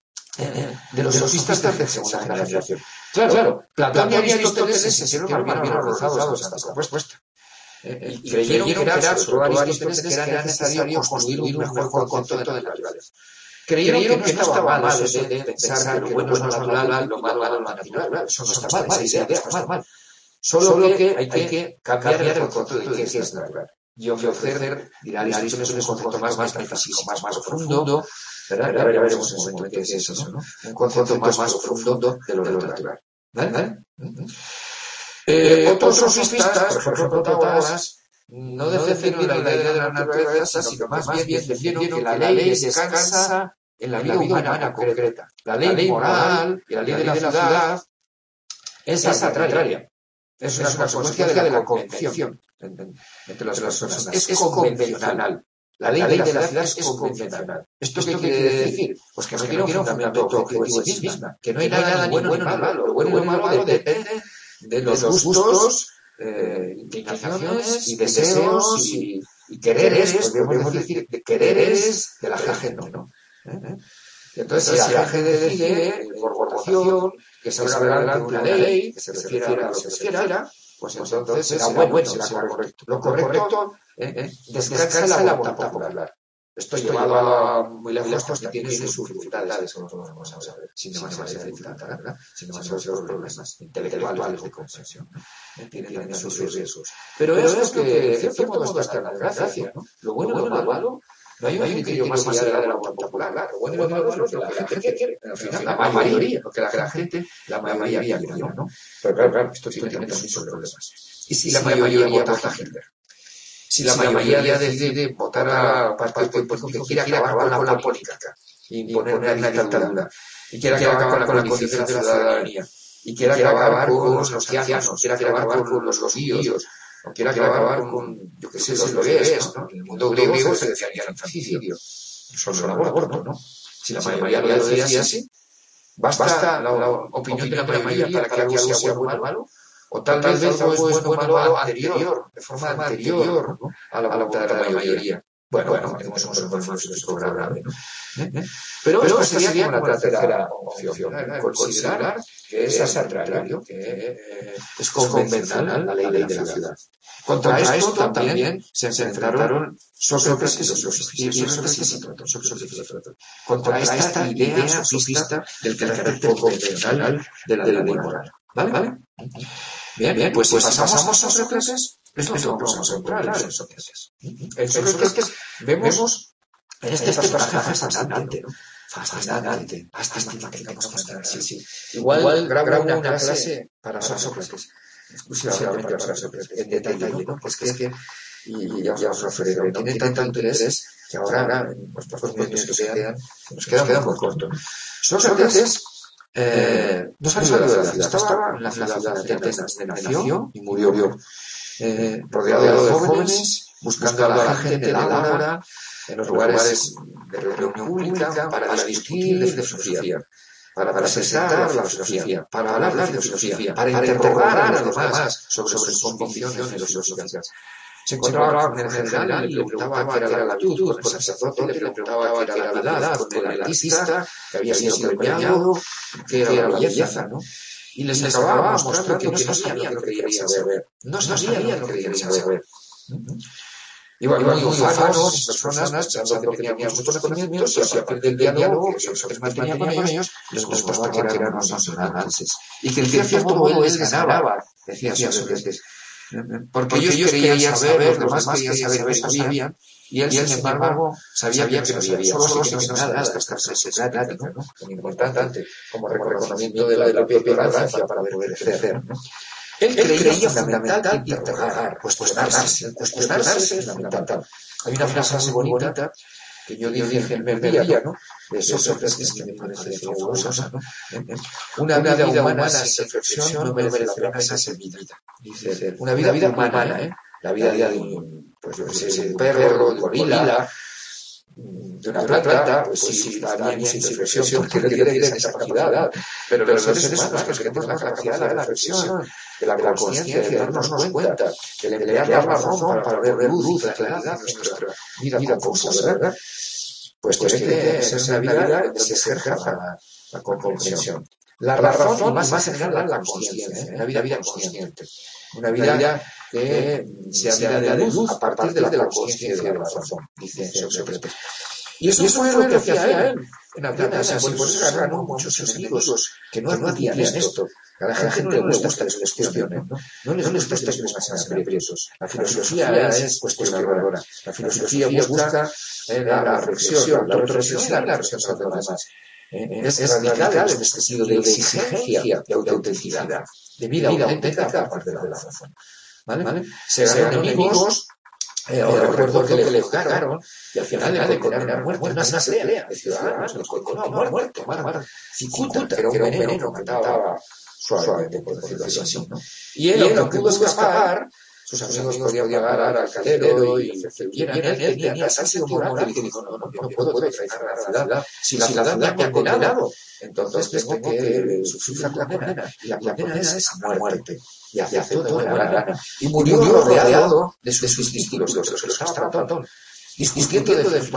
de los sofistas de segunda generación. Claro, Platón y Aristóteles se sintieron más bien horrorizados ante esta propuesta. Y creyeron que era, sobre todo Aristóteles, que era necesario construir un mejor concepto de la naturaleza. Creyeron que no estaba mal eso de pensar que lo bueno es lo natural y lo malo es lo natural. Eso no está mal, esa idea está mal. Solo que hay que cambiar el concepto de qué es natural. Y ofrecer, dirá Aristóteles, un concepto más metafísico, más profundo, ¿verdad? Ya veremos en un momento qué es eso, ¿no? Un concepto más profundo de lo natural. ¿Vale? Otros sofistas, por ejemplo Protágoras, no defendieron la idea de la naturaleza, sino más bien defendieron que la ley descansa en la vida humana concreta. La ley moral y la ley de la ciudad es arbitraria. Es una consecuencia de la convención entre las personas. Es convencional. La ley de la ciudad es convencional. ¿Esto qué quiere decir? Pues que no tiene un fundamento objetivo en sí misma, que no hay nada ni bueno ni malo. Lo bueno y lo malo depende de los gustos, inclinaciones y deseos y quereres, podríamos decir, de quereres de la gente, ¿no? Entonces, si la gente decide, por votación, que salga adelante una ley, que se refiera a lo que se refiera, pues entonces será bueno, será correcto. Lo correcto descansa la voluntad popular. Esto llevado muy lejos porque tiene sus dificultades, como vamos a ver, sin demasiadas dificultades, ¿verdad? Sin demasiados problemas intelectuales de comprensión, ¿no? Tiene sus riesgos. Pero es lo que, en cierto modo, está en la democracia, ¿no? Lo bueno y lo malo, no hay un criterio más allá de la voluntad popular. Lo bueno y lo malo es lo que la gente quiere. Al final, la mayoría, lo que la mayoría quiere, ¿no? Pero claro, esto tiene también sus problemas. ¿Y si la mayoría vota a Hitler? Si la mayoría decide votar a un partido político que quiere acabar con la política, imponer una dictadura, y quiere acabar con la condición de la ciudadanía, y quiere acabar con los ancianos, quiere acabar con los judíos, o quiere acabar con, yo qué sé, los bebés, ¿no? En el mundo griego se decía infanticidio, solo el aborto, ¿no? Si la mayoría lo decía así, basta la opinión de la mayoría para que algo sea bueno o malo. O tal vez algo es bueno o malo anterior, de forma anterior, ¿no? a la voluntad de la mayoría. Bueno, tenemos un problema filosófico grave, ¿no? Pero esto sería como la tercera opción, ¿no? Considerar que es arbitrario, que es convencional la ley de la ciudad. Contra esto también se enfrentaron Sócrates y Platón. Contra esta idea sofista del carácter convencional de la ley moral. ¿Vale? Bien, pues pasamos a Sócrates, es lo que vamos a encontrar en Sócrates. En Sócrates vemos en este personaje fascinante, ¿no? Fascinante. Sí. Igual grabo una clase para Sócrates, exclusivamente para Sócrates, en detalle, ¿no? Pues que y ya os referiré, tiene tanto interés que ahora, en los pocos minutos que nos quedan muy cortos. Sócrates no salió de la ciudad, estaba en la ciudad de Atenas, nació y murió, rodeado de jóvenes, buscando a la gente de la ágora, en los lugares de reunión pública, para discutir de filosofía, para presentar la filosofía, para hablar de filosofía, para interrogar a los demás sobre sus convicciones filosóficas. Se encontraba con el general y le preguntaba qué era la virtud, con el sacerdote le preguntaba qué era la piedad, con el artista que había sido premiado, qué era la belleza, ¿no? Y les acababa mostrando que no sabían lo que querían saber. No sabían lo que querían saber. Iban muy ufanos, personas pensando que tenían muchos conocimientos y a partir del diálogo que Sócrates mantenía con ellos, les mostraba que eran unos ignorantes. Y que en cierto modo él les ganaba, decía Sócrates. Porque ellos querían saber, los demás querían saber, no sabían, y él, sin embargo, sabía que no sabía, solo que no sabía nada, esta frase socrática, ¿no? Muy importante, como reconocimiento de la propia ignorancia para poder crecer, ¿no? Él creía fundamental interrogar, cuestionarse es fundamental. Hay una frase muy bonita que yo dije en Membría, ¿no? De Sócrates, que me parece fabulosa, ¿no? Una vida humana sin reflexión no merece la pena ser vivida. Dice, una vida humana, la vida de un, pues yo sé, de un perro, de un gorila, de una planta, pues sí, está bien sin reflexión, porque no tiene esa capacidad. Pero los seres humanos que tenemos la capacidad de la reflexión, de la conciencia, de darnos cuenta, de emplear la razón para ver luz y claridad en nuestra vida confusa, ¿verdad? Pues tiene que ser una vida donde se ejerza la comprensión. La razón y más en general la conciencia, una vida consciente. Una vida que sea vida de luz a partir de la conciencia de la razón, dice Sócrates. Y eso fue lo que hacía él en Atenas, y por eso ganó muchos enemigos que no admitían esto. A la gente no le gusta que les cuestionen, ¿no? No les gusta que les pasen secretos. La filosofía es cuestionadora. La filosofía busca la reflexión, la reflexión y la reflexión sobre los demás. Es radical en este sentido de exigencia, de autenticidad, de vida auténtica a partir de la razón. ¿Vale? Se ganó enemigos. Recuerdo que le juzgaron y al final le condenaron a muerte. Una asamblea de ciudadanos los condenó a muerte. Cicuta, que era un veneno que mataba suavemente, por decirlo así, ¿no? Y él, aunque pudo escapar, sus amigos podían pagar al caldero y él tenía tal sentido moral que dijo, no puedo traicionar a la ciudad. Si la ciudad me ha condenado, entonces tengo que sufrir la condena. Y la condena es a muerte. Y aceptó de buena gana. Y murió rodeado de sus discípulos, de los que estaba Platón, discutiendo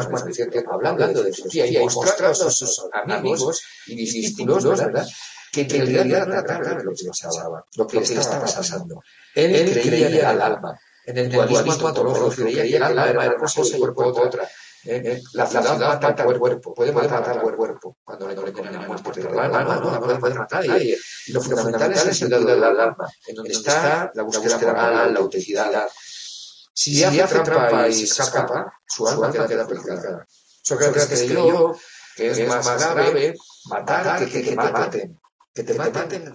hablando de filosofía y mostrando a sus amigos y discípulos, ¿verdad?, que en realidad no era tan grave lo que le estaba pasando. Él creía en el alma, en el dualismo antropológico, creía que el alma era una cosa y el cuerpo otra. La ciudad mata al cuerpo, puede matar al cuerpo cuando le condenan a muerte, pero el alma no puede matar a nadie. Y lo fundamental es el cuidado del alma, en donde está la búsqueda moral, la autenticidad. Si hace trampa y se escapa, su alma queda perjudicada. Sócrates creyó que es más grave matar que te maten. Que te maten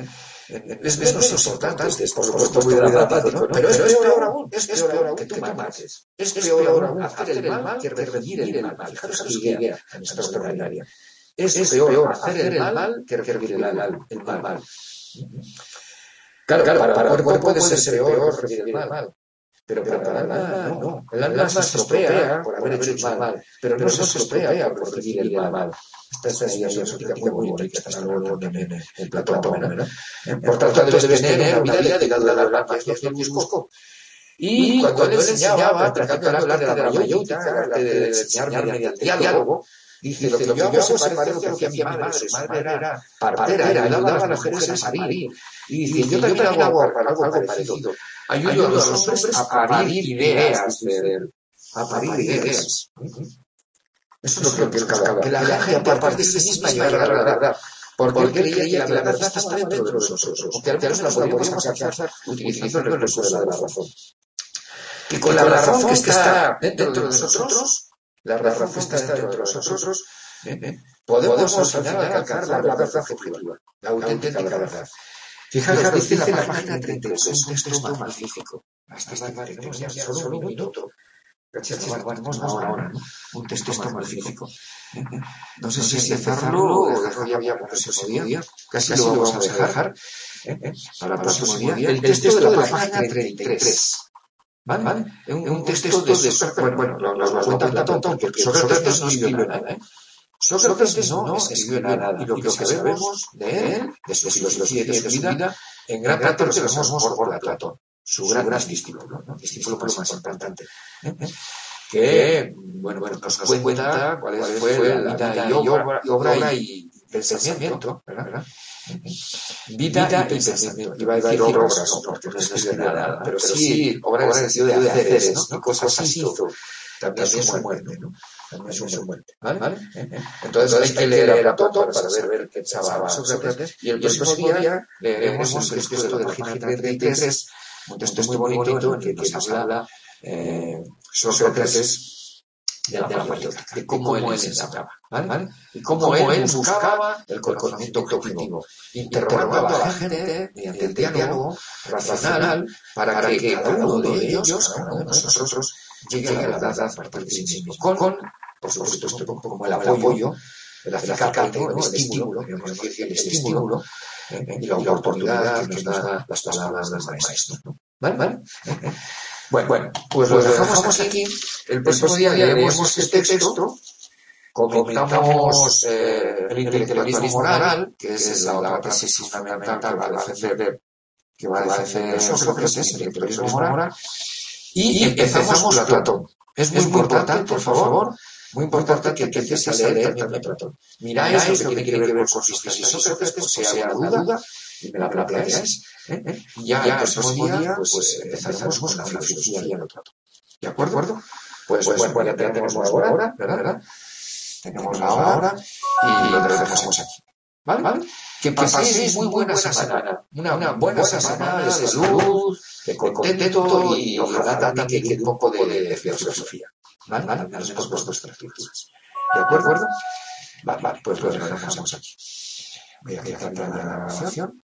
es menos importante, por supuesto muy dramático, ¿no? Pero es peor aún que tú mates. Es peor aún hacer el mal que recibir el mal. Fijaros aquí qué idea tan extraordinaria. Es peor hacer el mal que recibir el mal. Claro, para el cuerpo puede ser peor recibir el mal. Pero para el alma no. El alma se estropea por haber hecho el mal, pero no se estropea por recibir el mal. Esta es una idea filosófica muy bonita, está luego en Platón, ¿no? Por tanto, debes tener una vida dedicada al alma, que es lo que buscó. Y cuando él enseñaba, practicando el arte de la mayéutica, el arte de enseñar mediante el diálogo, dice, lo que yo hago se parece a lo que hacía mi madre. Su madre era partera, ayudaba a las mujeres a parir. Y dice, yo también hago algo parecido. Ayudo a los hombres a parir ideas, a parir ideas. Eso es lo que él buscaba, que la gente a partir de sí misma llegara a la verdad. Porque él creía que la verdad estaba dentro de nosotros, o que al menos la podíamos alcanzar utilizando el recurso de la razón. Y con la razón que está dentro de nosotros, la razón que está dentro de nosotros, podemos al final alcanzar la verdad objetiva, la auténtica verdad. Fijaros, dice la página 33, es un texto magnífico. Hasta tenemos ya solo un minuto. Vamos ahora, ¿no? Un texto magnífico. No sé si empezarlo o dejarlo ya para el próximo día. Casi lo vamos a dejar para el próximo día. El texto de la página 33. ¿Vale? Un texto de... Bueno, nos lo cuenta Platón, porque Sócrates no escribió nada, Sócrates no escribió nada, y lo que sabemos de él, de su filosofía y de su vida, en gran parte lo sabemos por Platón, su gran discípulo, ¿no? Discípulo más importante, que, bueno, nos cuenta cuál fue la vida y obra y pensamiento, ¿verdad? Vida y pensamiento. Iba a decir obras, no, porque no escribió nada, pero sí obras en el sentido de haceres, ¿no? Cosas hizo, también su muerte, ¿no? También su muerte, ¿vale? Entonces hay que leer a Platón para ver qué pensaba Sócrates, y el próximo día leeremos el texto de la página 33, un texto muy bonito en el que nos habla Sócrates de la mayéutica, de cómo él enseñaba, ¿vale? Y cómo él buscaba el conocimiento objetivo, interrogando a la gente mediante el diálogo racional para que cada uno de ellos, cada uno de nosotros, llegue a la verdad a partir de sí mismo, con por supuesto, esto como el apoyo, el acicate, el estímulo, el estímulo y la oportunidad que nos da las palabras del maestro, ¿no? ¿Vale? Bueno, pues lo dejamos aquí. El próximo día leeremos este texto, comentamos el intelectualismo moral, que es la otra tesis fundamental que va a defender Sócrates, el intelectualismo moral, y empezamos Platón. Es muy importante, por favor, muy importante que empieces a leer también Platón. Miráis lo que tiene que ver con sus tesis Sócrates, por si hay alguna duda, y me la planteáis. Ya el próximo día, pues empezaremos con la filosofía de Platón. ¿De acuerdo? Pues bueno, ya tenemos la hora, ¿verdad? Tenemos la hora y lo dejamos aquí. ¿Vale? Que paséis muy buena semana. Una buena semana de salud, de contento y ojalá también que quede un poco de filosofía. ¿Vale? Al menos vuestras virtudes. ¿De acuerdo? Vale, pues lo dejamos aquí. Voy a quitar la grabación.